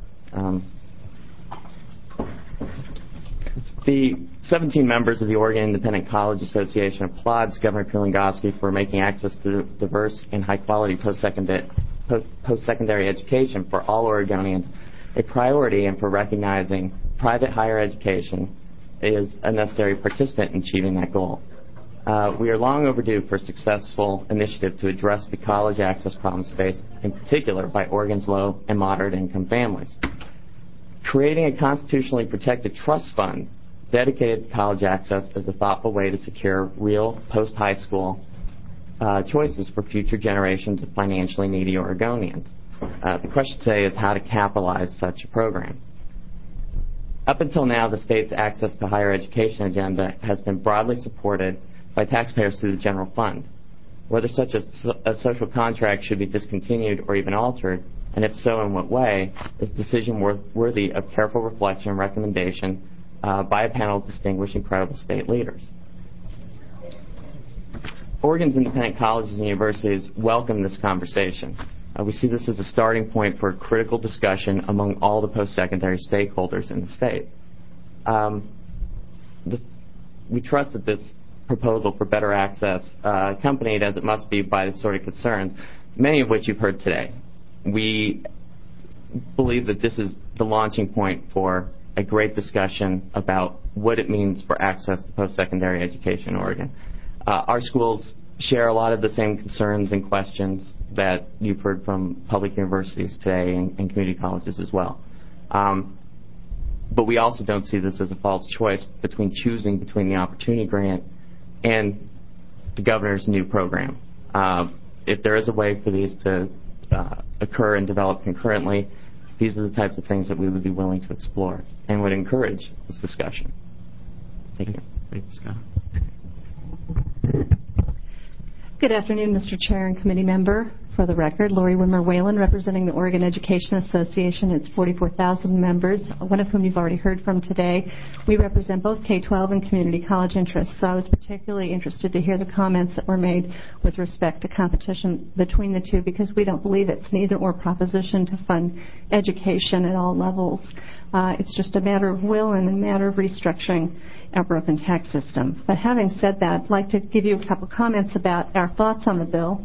The 17 members of the Oregon Independent College Association applauds Governor Kulongoski for making access to diverse and high-quality post-secondary education for all Oregonians a priority, and for recognizing private higher education is a necessary participant in achieving that goal. We are long overdue for a successful initiative to address the college access problems faced, in particular, by Oregon's low and moderate income families. Creating a constitutionally protected trust fund dedicated to college access is a thoughtful way to secure real post-high school choices for future generations of financially needy Oregonians. The question today is how to capitalize such a program. Up until now, the state's access to higher education agenda has been broadly supported by taxpayers through the general fund. Whether such a social contract should be discontinued or even altered, and if so, in what way, is a decision worthy of careful reflection and recommendation by a panel of distinguished and credible state leaders. Oregon's independent colleges and universities welcome this conversation. We see this as a starting point for a critical discussion among all the post-secondary stakeholders in the state. We trust that this proposal for better access, accompanied as it must be by the sort of concerns, many of which you've heard today. We believe that this is the launching point for a great discussion about what it means for access to post-secondary education in Oregon. Our schools share a lot of the same concerns and questions that you've heard from public universities today and community colleges as well. But we also don't see this as a false choice between choosing between the Opportunity Grant and the governor's new program. If there is a way for these to occur and develop concurrently, these are the types of things that we would be willing to explore and would encourage this discussion. Thank you. Thanks, Scott. Good afternoon, Mr. Chair and committee member. For the record, Lori Wimmer Whalen, representing the Oregon Education Association. It's 44,000 members, one of whom you've already heard from today. We represent both K-12 and community college interests, so I was particularly interested to hear the comments that were made with respect to competition between the two, because we don't believe it's an either-or proposition to fund education at all levels. It's just a matter of will and a matter of restructuring our broken tax system. But having said that, I'd like to give you a couple comments about our thoughts on the bill.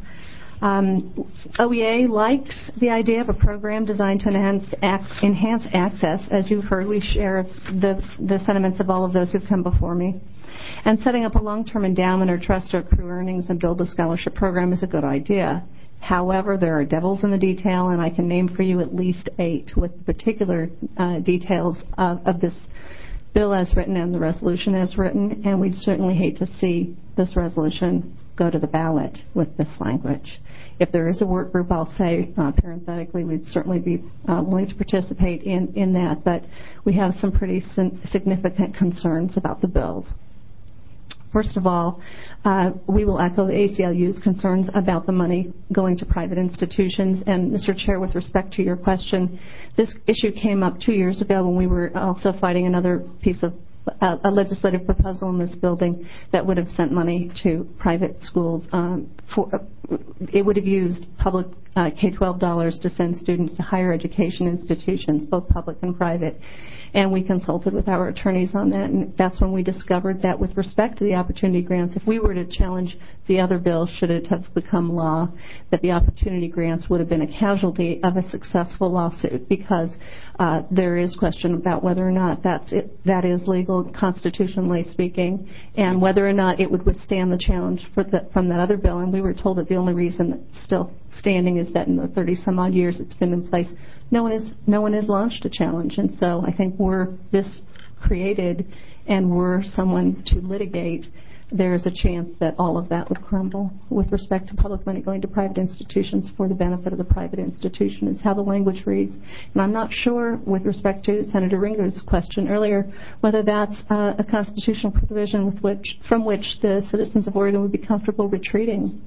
OEA likes the idea of a program designed to enhance access. As you've heard, we share the sentiments of all of those who've come before me. And setting up a long-term endowment or trust to accrue earnings and build a scholarship program is a good idea. However, there are devils in the detail, and I can name for you at least 8 with particular details of this bill as written and the resolution as written, and we'd certainly hate to see this resolution go to the ballot with this language. If there is a work group, I'll say parenthetically, we'd certainly be willing to participate in that, but we have some pretty significant concerns about the bills. First of all, we will echo the ACLU's concerns about the money going to private institutions. And, Mr. Chair, with respect to your question, this issue came up 2 years ago when we were also fighting another piece of a legislative proposal in this building that would have sent money to private schools. It would have used public K-12 dollars to send students to higher education institutions, both public and private. And we consulted with our attorneys on that, and that's when we discovered that with respect to the opportunity grants, if we were to challenge the other bill, should it have become law, that the opportunity grants would have been a casualty of a successful lawsuit, because there is question about whether or not that is legal, constitutionally speaking, and whether or not it would withstand the challenge from that other bill. And we were told that the only reason it's still standing is that in the 30-some-odd years it's been in place, no one has launched a challenge. And so I think were this created and were someone to litigate, there is a chance that all of that would crumble with respect to public money going to private institutions for the benefit of the private institution is how the language reads. And I'm not sure, with respect to Senator Ringer's question earlier, whether that's a constitutional provision from which the citizens of Oregon would be comfortable retreating.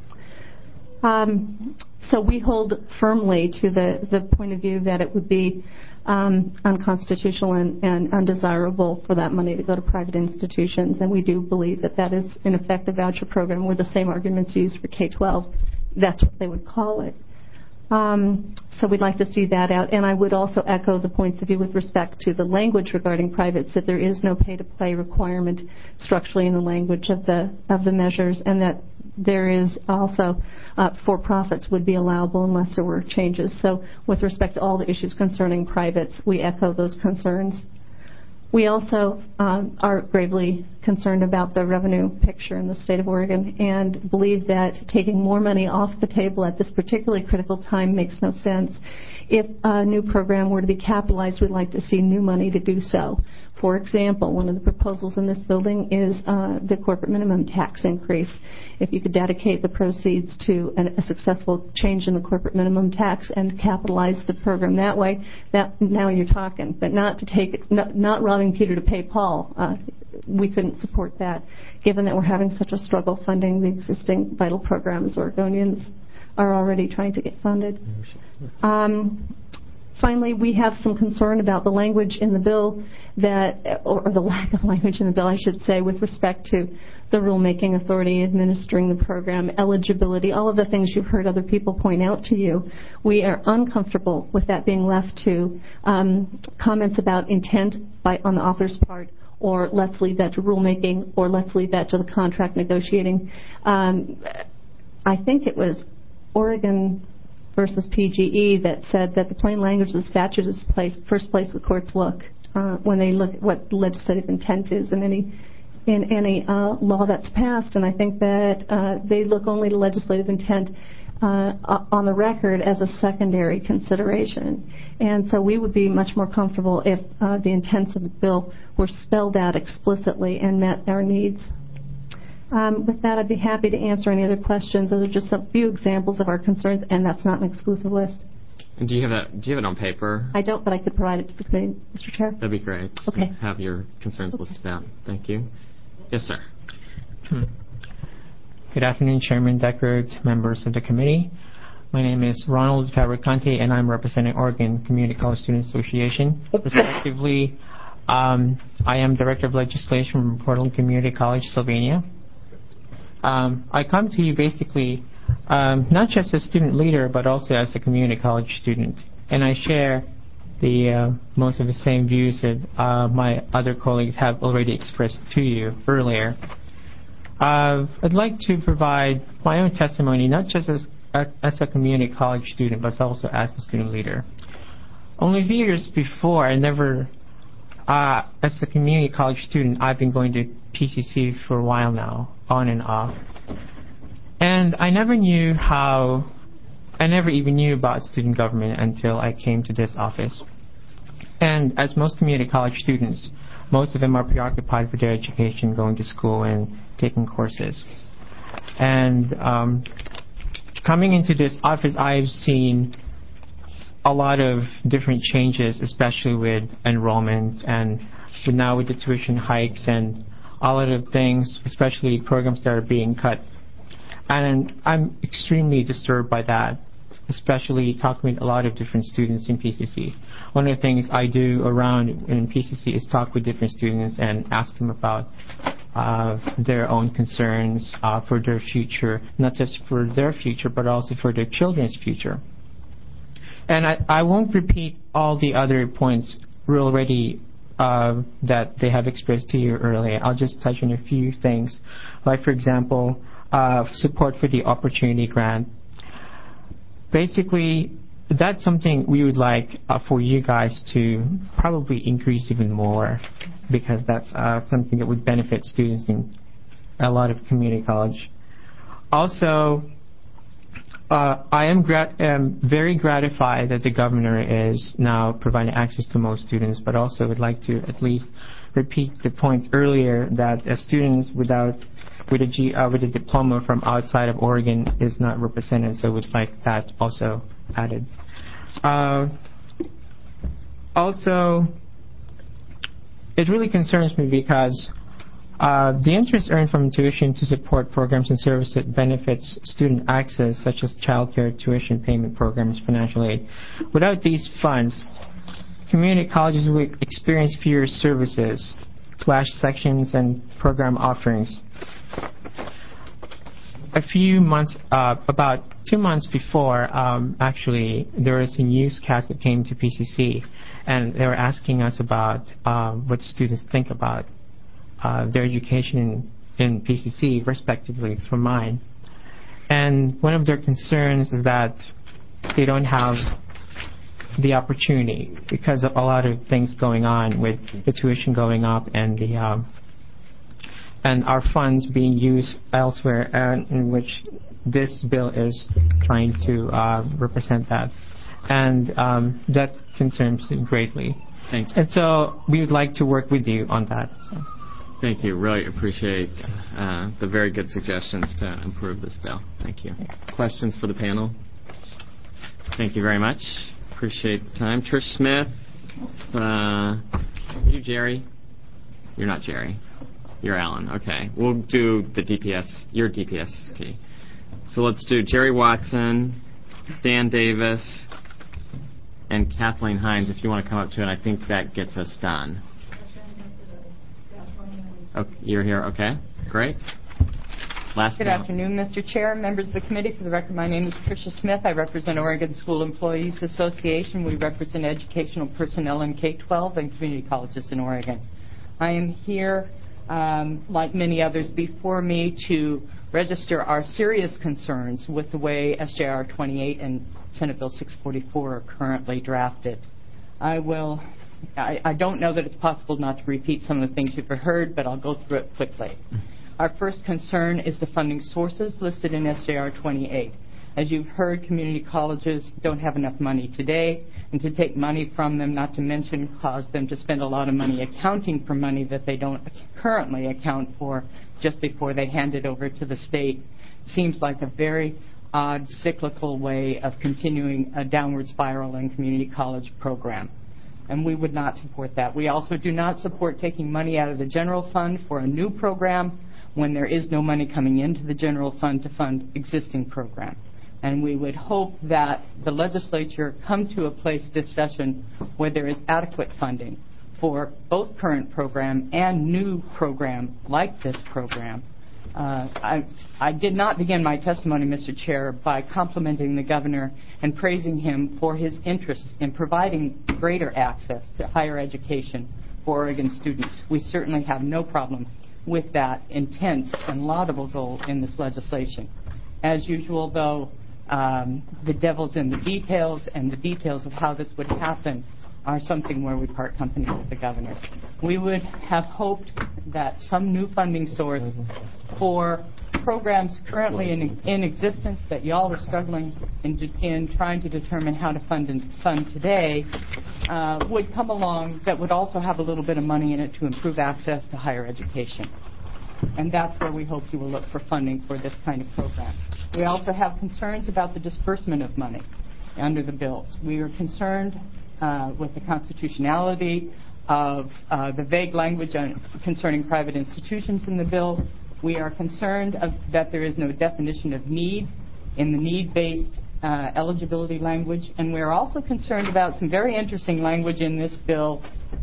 So we hold firmly to the point of view that it would be unconstitutional and undesirable for that money to go to private institutions, and we do believe that that is in effect a voucher program where the same arguments used for K-12. That's what they would call it. So we'd like to see that out, and I would also echo the points of view with respect to the language regarding privates, that there is no pay-to-play requirement structurally in the language of the measures, and that there is also for-profits would be allowable unless there were changes. So with respect to all the issues concerning privates, we echo those concerns. We also are gravely concerned about the revenue picture in the state of Oregon and believe that taking more money off the table at this particularly critical time makes no sense. If a new program were to be capitalized, we'd like to see new money to do so. For example, one of the proposals in this building is the corporate minimum tax increase. If you could dedicate the proceeds to a successful change in the corporate minimum tax and capitalize the program that way, now you're talking. But not robbing Peter to pay Paul. We couldn't support that, given that we're having such a struggle funding the existing vital programs Oregonians are already trying to get funded. Finally, we have some concern about the language in the bill or the lack of language in the bill, I should say, with respect to the rulemaking authority administering the program, eligibility, all of the things you've heard other people point out to you. We are uncomfortable with that being left to comments about intent on the author's part, or let's leave that to rulemaking, or let's leave that to the contract negotiating. I think it was Oregon versus PGE that said that the plain language of the statute is the first place the courts look when they look at what legislative intent is in any law that's passed. And I think that they look only to legislative intent on the record as a secondary consideration. And so we would be much more comfortable if the intents of the bill were spelled out explicitly and met our needs. With that, I'd be happy to answer any other questions. Those are just a few examples of our concerns, and that's not an exclusive list. And do you have it on paper? I don't, but I could provide it to the committee, Mr. Chair. That'd be great. Okay. Have your concerns listed out. Thank you. Yes, sir. Good afternoon, Chairman Deckard, members of the committee. My name is Ronald Fabricante, and I'm representing Oregon Community College Student Association. Respectively, I am Director of Legislation from Portland Community College, Sylvania. I come to you basically not just as student leader, but also as a community college student. And I share most of the same views that my other colleagues have already expressed to you earlier. I'd like to provide my own testimony, not just as a community college student, but also as a student leader. Only a few years before, as a community college student, I've been going to PCC for a while now, on and off. And I never even knew about student government until I came to this office. And as most community college students, most of them are preoccupied with their education, going to school and taking courses. And coming into this office, I've seen a lot of different changes, especially with enrollment and now with the tuition hikes and all of the things, especially programs that are being cut. And I'm extremely disturbed by that. especially talking with a lot of different students in PCC. One of the things I do around in PCC is talk with different students and ask them about their own concerns for their future, not just for their future, but also for their children's future. And I won't repeat all the other points already that they have expressed to you earlier. I'll just touch on a few things, like, for example, support for the opportunity grant. Basically, that's something we would like for you guys to probably increase even more, because that's something that would benefit students in a lot of community college. Also, I am very gratified that the governor is now providing access to most students, but also would like to at least repeat the point earlier that students with a diploma from outside of Oregon is not represented, so we'd like that also added. Also, it really concerns me because the interest earned from tuition to support programs and services that benefits student access, such as child care, tuition payment programs, financial aid. Without these funds, community colleges will experience fewer services, flash sections, and program offerings. A few months, about 2 months before, actually, there was a newscast that came to PCC, and they were asking us about what students think about their education in PCC, respectively, from mine. And one of their concerns is that they don't have the opportunity because of a lot of things going on with the tuition going up and the and our funds being used elsewhere, in which this bill is trying to represent that. And that concerns me greatly. Thank you. And so we would like to work with you on that. So. Thank you. Really appreciate the very good suggestions to improve this bill. Thank you. Questions for the panel? Thank you very much. Appreciate the time. Trish Smith. You, Jerry? You're not Jerry. You're Alan. Okay. We'll do the DPS. You're DPST. So let's do Jerry Watson, Dan Davis, and Kathleen Hines if you want to come up too, and I think that gets us done. Okay, you're here. Okay. Great. Last Good afternoon, Mr. Chair, members of the committee. For the record, my name is Tricia Smith. I represent Oregon School Employees Association. We represent educational personnel in K-12 and community colleges in Oregon. I am here, like many others before me, to register our serious concerns with the way SJR 28 and Senate Bill 644 are currently drafted. I don't know that it's possible not to repeat some of the things you've heard, but I'll go through it quickly. Our first concern is the funding sources listed in SJR 28. As you've heard, community colleges don't have enough money today, and to take money from them, not to mention cause them to spend a lot of money accounting for money that they don't currently account for just before they hand it over to the state, seems like a very odd cyclical way of continuing a downward spiral in community college program. And we would not support that. We also do not support taking money out of the general fund for a new program when there is no money coming into the general fund to fund existing program. And we would hope that the legislature come to a place this session where there is adequate funding for both current program and new program like this program. I did not begin my testimony, Mr. Chair, by complimenting the governor and praising him for his interest in providing greater access to higher education for Oregon students. We certainly have no problem with that intent and laudable goal in this legislation. As usual, though, the devil's in the details, and the details of how this would happen are something where we part company with the governor. We would have hoped that some new funding source for programs currently in existence that y'all are struggling in trying to determine how to fund today would come along that would also have a little bit of money in it to improve access to higher education. And that's where we hope you will look for funding for this kind of program. We also have concerns about the disbursement of money under the bills. We are concerned with the constitutionality of the vague language concerning private institutions in the bill. We are concerned that there is no definition of need in the need-based eligibility language, and we're also concerned about some very interesting language in this bill.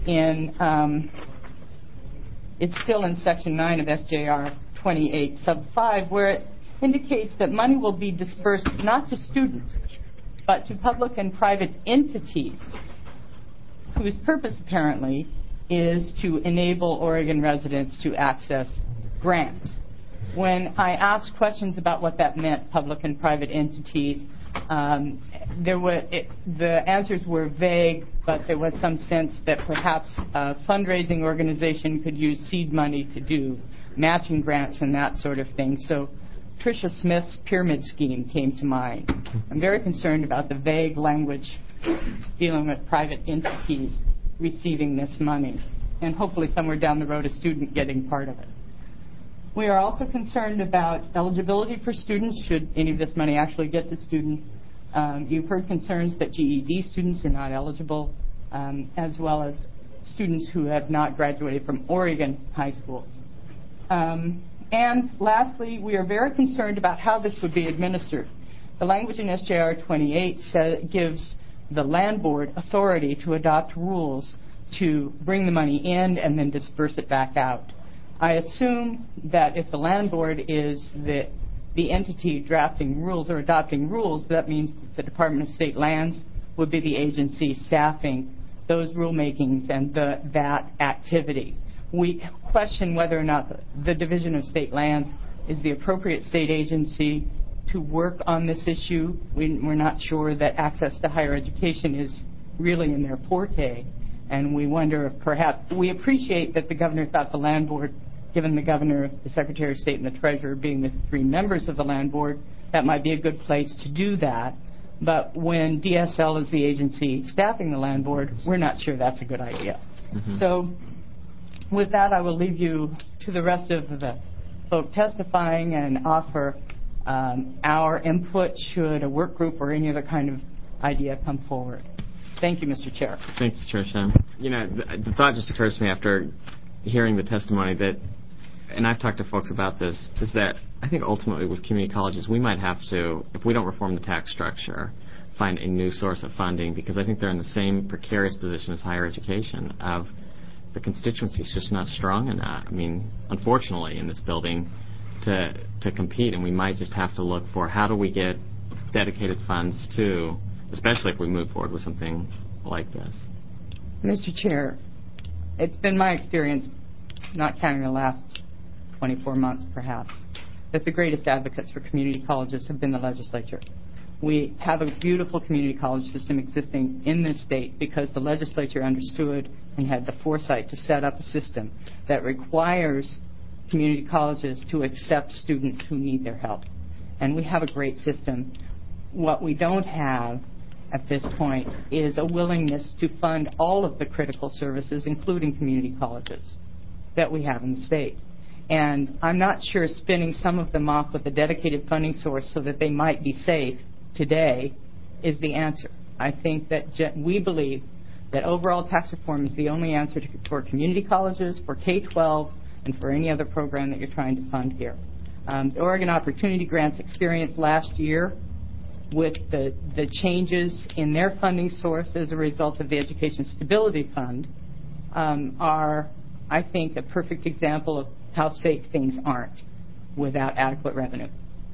It's still in Section 9 of SJR 28, Sub 5, where it indicates that money will be dispersed not to students, but to public and private entities, whose purpose apparently is to enable Oregon residents to access grants. When I asked questions about what that meant, public and private entities, the answers were vague, but there was some sense that perhaps a fundraising organization could use seed money to do matching grants and that sort of thing. So Tricia Smith's pyramid scheme came to mind. I'm very concerned about the vague language dealing with private entities receiving this money, and hopefully somewhere down the road a student getting part of it. We are also concerned about eligibility for students, should any of this money actually get to students. You've heard concerns that GED students are not eligible, as well as students who have not graduated from Oregon high schools. And lastly, we are very concerned about how this would be administered. The language in SJR 28 gives the land board authority to adopt rules to bring the money in and then disperse it back out. I assume that if the land board is the entity drafting rules or adopting rules, that means the Department of State Lands would be the agency staffing those rulemakings and that activity. We question whether or not the Division of State Lands is the appropriate state agency to work on this issue. We're not sure that access to higher education is really in their forte, and we wonder if perhaps we appreciate that the governor thought the land board, given the governor, the Secretary of State, and the treasurer being the three members of the land board, that might be a good place to do that. But when DSL is the agency staffing the land board, we're not sure that's a good idea. Mm-hmm. So with that, I will leave you to the rest of the folk testifying and offer our input should a work group or any other kind of idea come forward. Thank you, Mr. Chair. Thanks, Tricia. You know, the thought just occurs to me after hearing the testimony that, and I've talked to folks about this, is that I think ultimately with community colleges we might have to, if we don't reform the tax structure, find a new source of funding, because I think they're in the same precarious position as higher education of the constituency is just not strong enough. I mean, unfortunately, in this building to compete, and we might just have to look for how do we get dedicated funds to, especially if we move forward with something like this. Mr. Chair, it's been my experience, not counting the last 24 months perhaps, that the greatest advocates for community colleges have been the legislature. We have a beautiful community college system existing in this state because the legislature understood and had the foresight to set up a system that requires community colleges to accept students who need their help. And we have a great system. What we don't have at this point is a willingness to fund all of the critical services, including community colleges, that we have in the state. And I'm not sure spinning some of them off with a dedicated funding source so that they might be safe today is the answer. I think that we believe that overall tax reform is the only answer for community colleges, for K-12, and for any other program that you're trying to fund here. The Oregon Opportunity Grants experience last year with the changes in their funding source as a result of the Education Stability Fund are, I think, a perfect example of how safe things aren't without adequate revenue.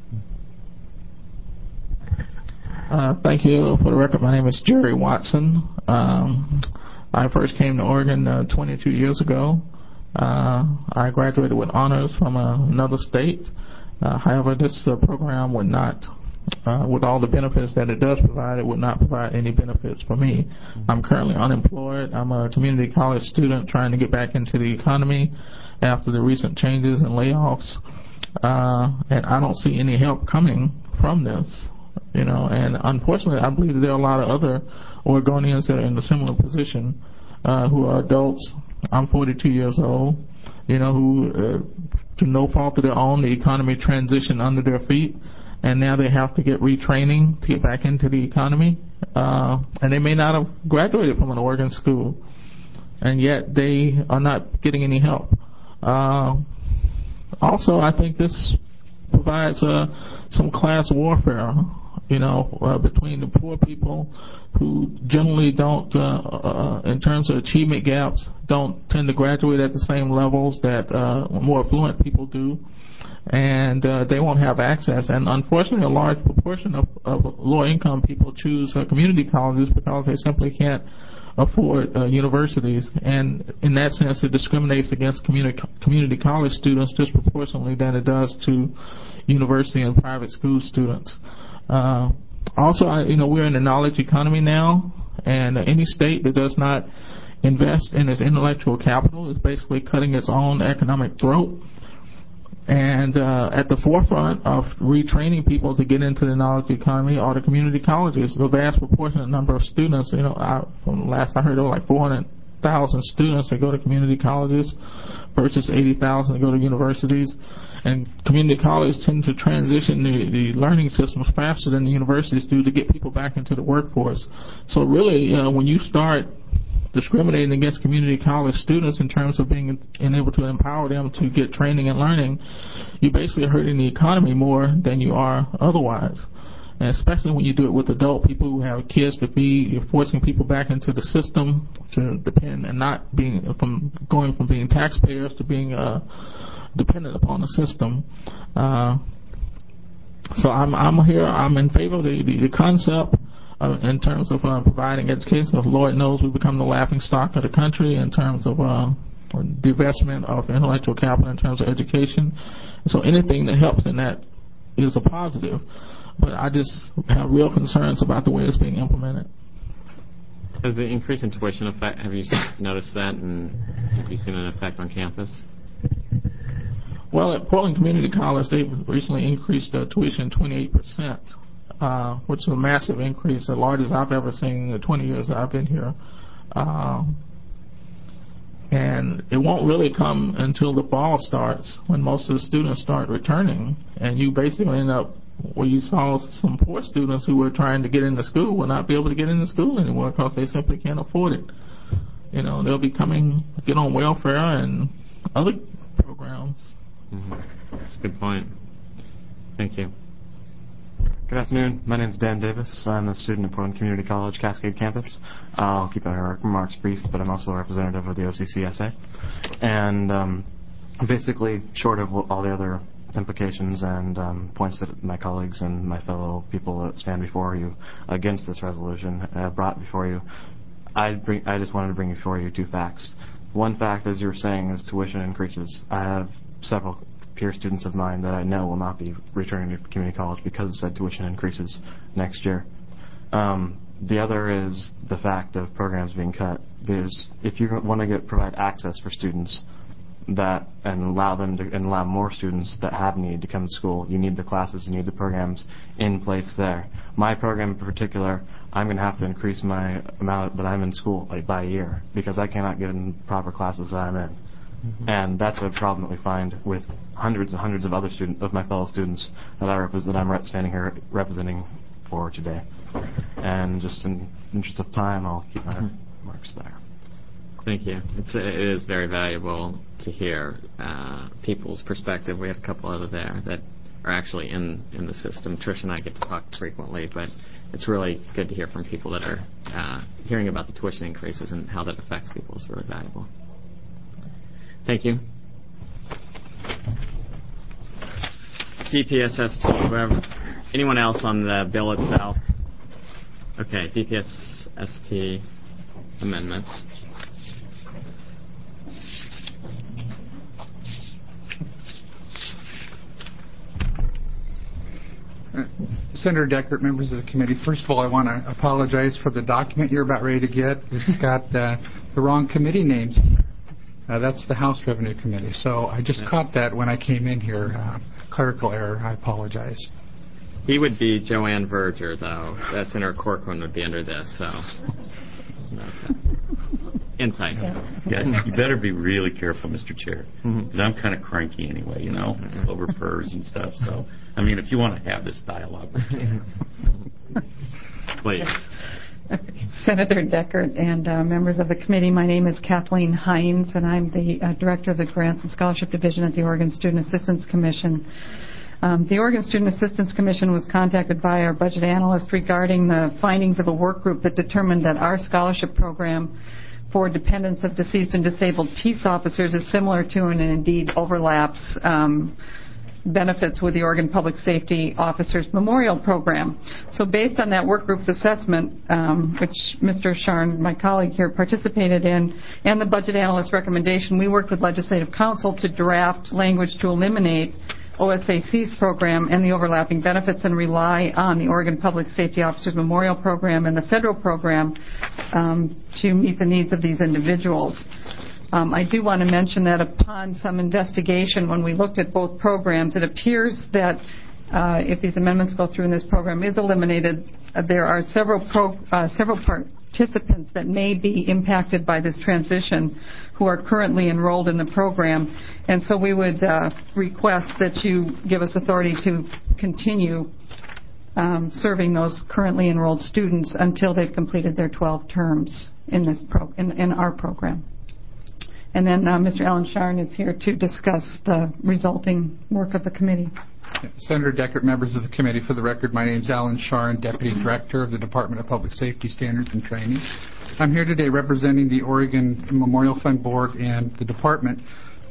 Thank you. For the record, my name is Jerry Watson. I first came to Oregon 22 years ago. I graduated with honors from another state. However, this program would not, with all the benefits that it does provide, it would not provide any benefits for me. I'm currently unemployed. I'm a community college student trying to get back into the economy after the recent changes and layoffs. And I don't see any help coming from this. You know, and unfortunately, I believe that there are a lot of other Oregonians that are in a similar position who are adults. I'm 42 years old, you know, who, to no fault of their own, the economy transitioned under their feet, and now they have to get retraining to get back into the economy. And they may not have graduated from an Oregon school, and yet they are not getting any help. Also, I think this provides some class warfare. between the poor people who generally don't, in terms of achievement gaps, don't tend to graduate at the same levels that more affluent people do. And they won't have access. And unfortunately, a large proportion of low-income people choose community colleges because they simply can't afford universities. And in that sense, it discriminates against community college students disproportionately than it does to university and private school students. Also, we're in the knowledge economy now, and any state that does not invest in its intellectual capital is basically cutting its own economic throat. And at the forefront of retraining people to get into the knowledge economy are the community colleges. The vast proportionate number of students, from last I heard, there were like 400,000 students that go to community colleges versus 80,000 that go to universities. And community colleges tend to transition the learning systems faster than the universities do to get people back into the workforce. So really, when you start discriminating against community college students in terms of being able to empower them to get training and learning, you're basically hurting the economy more than you are otherwise. And especially when you do it with adult people who have kids to feed, you're forcing people back into the system to depend and not going from being taxpayers to being dependent upon the system. So I'm in favor of the concept in terms of providing education. Lord knows we've become the laughing stock of the country in terms of divestment of intellectual capital in terms of education. So anything that helps in that is a positive. But I just have real concerns about the way it's being implemented. Has the increase in tuition effect, have you noticed that, and have you seen an effect on campus? Well, at Portland Community College, they've recently increased tuition 28%. Which is a massive increase, the largest I've ever seen in the 20 years that I've been here. And it won't really come until the fall starts, when most of the students start returning. And you basically end up where you saw some poor students who were trying to get into school will not be able to get into school anymore because they simply can't afford it. They'll be get on welfare and other programs. Mm-hmm. That's a good point. Thank you. Good afternoon. My name is Dan Davis. I'm a student at Portland Community College Cascade Campus. I'll keep our remarks brief, but I'm also a representative of the OCCSA. And basically, short of all the other implications and points that my colleagues and my fellow people that stand before you against this resolution have brought before you, I just wanted to bring before you two facts. One fact, as you were saying, is tuition increases. I have several peer students of mine that I know will not be returning to community college because of said tuition increases next year. The other is the fact of programs being cut. If you want to provide access for students and allow more students that have need to come to school, you need the classes, you need the programs in place there. My program in particular, I'm going to have to increase my amount that I'm in school by a year because I cannot get in proper classes that I'm in. Mm-hmm. And that's a problem that we find with hundreds and hundreds of other of my fellow students that I'm standing here representing for today. And just in the interest of time, I'll keep my remarks there. Thank you. It is very valuable to hear people's perspective. We had a couple other there that are actually in the system. Trish and I get to talk frequently, but it's really good to hear from people that are hearing about the tuition increases and how that affects people is really valuable. Thank you. DPSST, whoever. Anyone else on the bill itself? Okay, DPSST amendments. Senator Deckert, members of the committee, first of all, I want to apologize for the document you're about ready to get. It's got the wrong committee names. That's the House Revenue Committee. So I just caught that when I came in here. Clerical error. I apologize. He would be Joanne Verger, though. Senator Corcoran would be under this. So, insight. Yeah, you better be really careful, Mr. Chair, because I'm kind of cranky anyway, over purrs and stuff. So, I mean, if you want to have this dialogue, we can. Please. Senator Deckert and members of the committee, my name is Kathleen Hines, and I'm the director of the Grants and Scholarship Division at the Oregon Student Assistance Commission. The Oregon Student Assistance Commission was contacted by our budget analyst regarding the findings of a work group that determined that our scholarship program for dependents of deceased and disabled peace officers is similar to and indeed overlaps benefits with the Oregon Public Safety Officers Memorial Program. So based on that work group's assessment, which Mr. Sharn, my colleague here, participated in, and the budget analyst's recommendation, we worked with Legislative Counsel to draft language to eliminate OSAC's program and the overlapping benefits and rely on the Oregon Public Safety Officers Memorial Program and the federal program to meet the needs of these individuals. I do want to mention that upon some investigation, when we looked at both programs, it appears that if these amendments go through and this program is eliminated, there are several participants that may be impacted by this transition who are currently enrolled in the program. And so we would request that you give us authority to continue serving those currently enrolled students until they've completed their 12 terms in our program. And then Mr. Alan Sharn is here to discuss the resulting work of the committee. Senator Deckert, members of the committee, for the record, my name is Alan Sharn, Deputy Director of the Department of Public Safety Standards and Training. I'm here today representing the Oregon Memorial Fund Board and the department.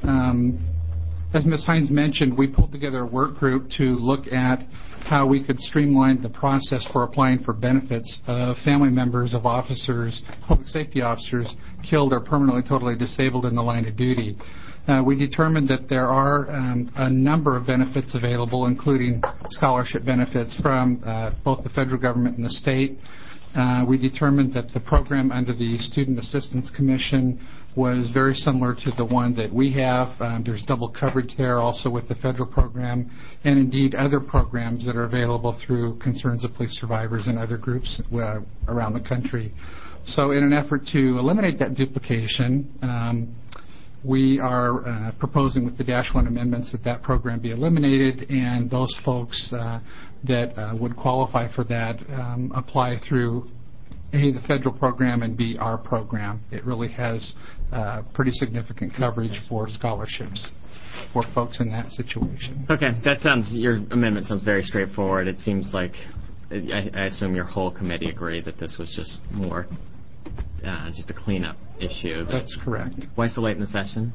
As Ms. Hines mentioned, we pulled together a work group to look at how we could streamline the process for applying for benefits of family members of officers, public safety officers, killed or permanently totally disabled in the line of duty. We determined that there are a number of benefits available, including scholarship benefits from both the federal government and the state. We determined that the program under the Student Assistance Commission was very similar to the one that we have. There's double coverage there also with the federal program, and indeed other programs that are available through Concerns of Police Survivors and other groups around the country. So in an effort to eliminate that duplication, we are proposing with the Dash 1 amendments that program be eliminated, and those folks that would qualify for that apply through A, the federal program, and B, our program. It really has pretty significant coverage for scholarships for folks in that situation. Okay, your amendment sounds very straightforward. It seems like, I assume your whole committee agreed that this was just more just a cleanup issue. That's correct. Why so late in the session?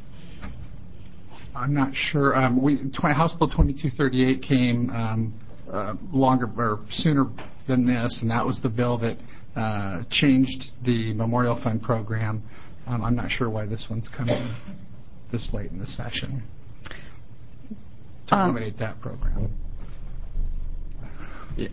I'm not sure. House Bill 2238 came sooner than this, and that was the bill that changed the Memorial Fund program. I'm not sure why this one's coming this late in the session to eliminate that program. Yeah.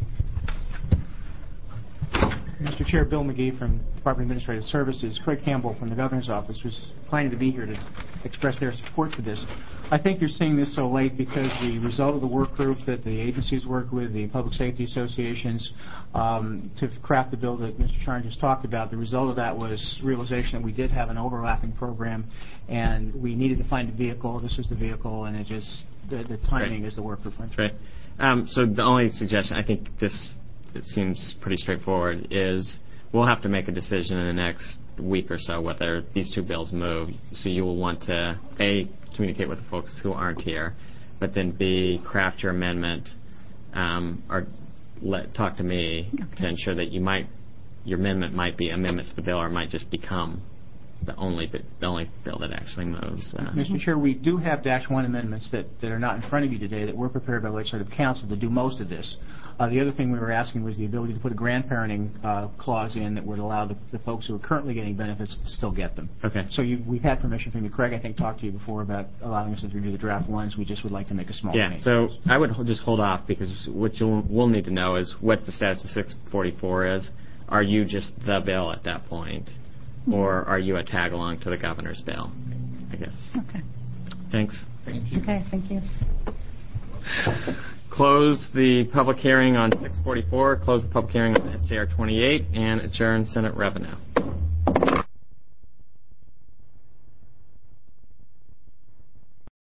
Mr. Chair, Bill McGee from Department of Administrative Services. Craig Campbell from the Governor's Office was planning to be here to express their support for this. I think you're seeing this so late because the result of the work group that the agencies worked with, the public safety associations, to craft the bill that Mr. Sharn just talked about, the result of that was realization that we did have an overlapping program and we needed to find a vehicle. This was the vehicle, and it just, the timing is the work group went through. Right. So the only suggestion, I think it seems pretty straightforward, is we'll have to make a decision in the next week or so whether these two bills move. So you will want to, A, communicate with the folks who aren't here, but then B, craft your amendment or talk to me to ensure that your amendment might be amendment to the bill or it might just become the only bill that actually moves. Mr. Chair, we do have Dash 1 amendments that are not in front of you today that were prepared by Legislative Counsel to do most of this. The other thing we were asking was the ability to put a grandparenting clause in that would allow the folks who are currently getting benefits to still get them. Okay. So we've had permission from you. Craig, I think, talked to you before about allowing us to review the draft ones. We just would like to make a small change. So I would just hold off because what we'll need to know is what the status of 644 is. Are you just the bill at that point? Or are you a tag-along to the governor's bill, I guess? Okay. Thanks. Thank you. Okay, thank you. Close the public hearing on 644, close the public hearing on SJR 28, and adjourn Senate revenue.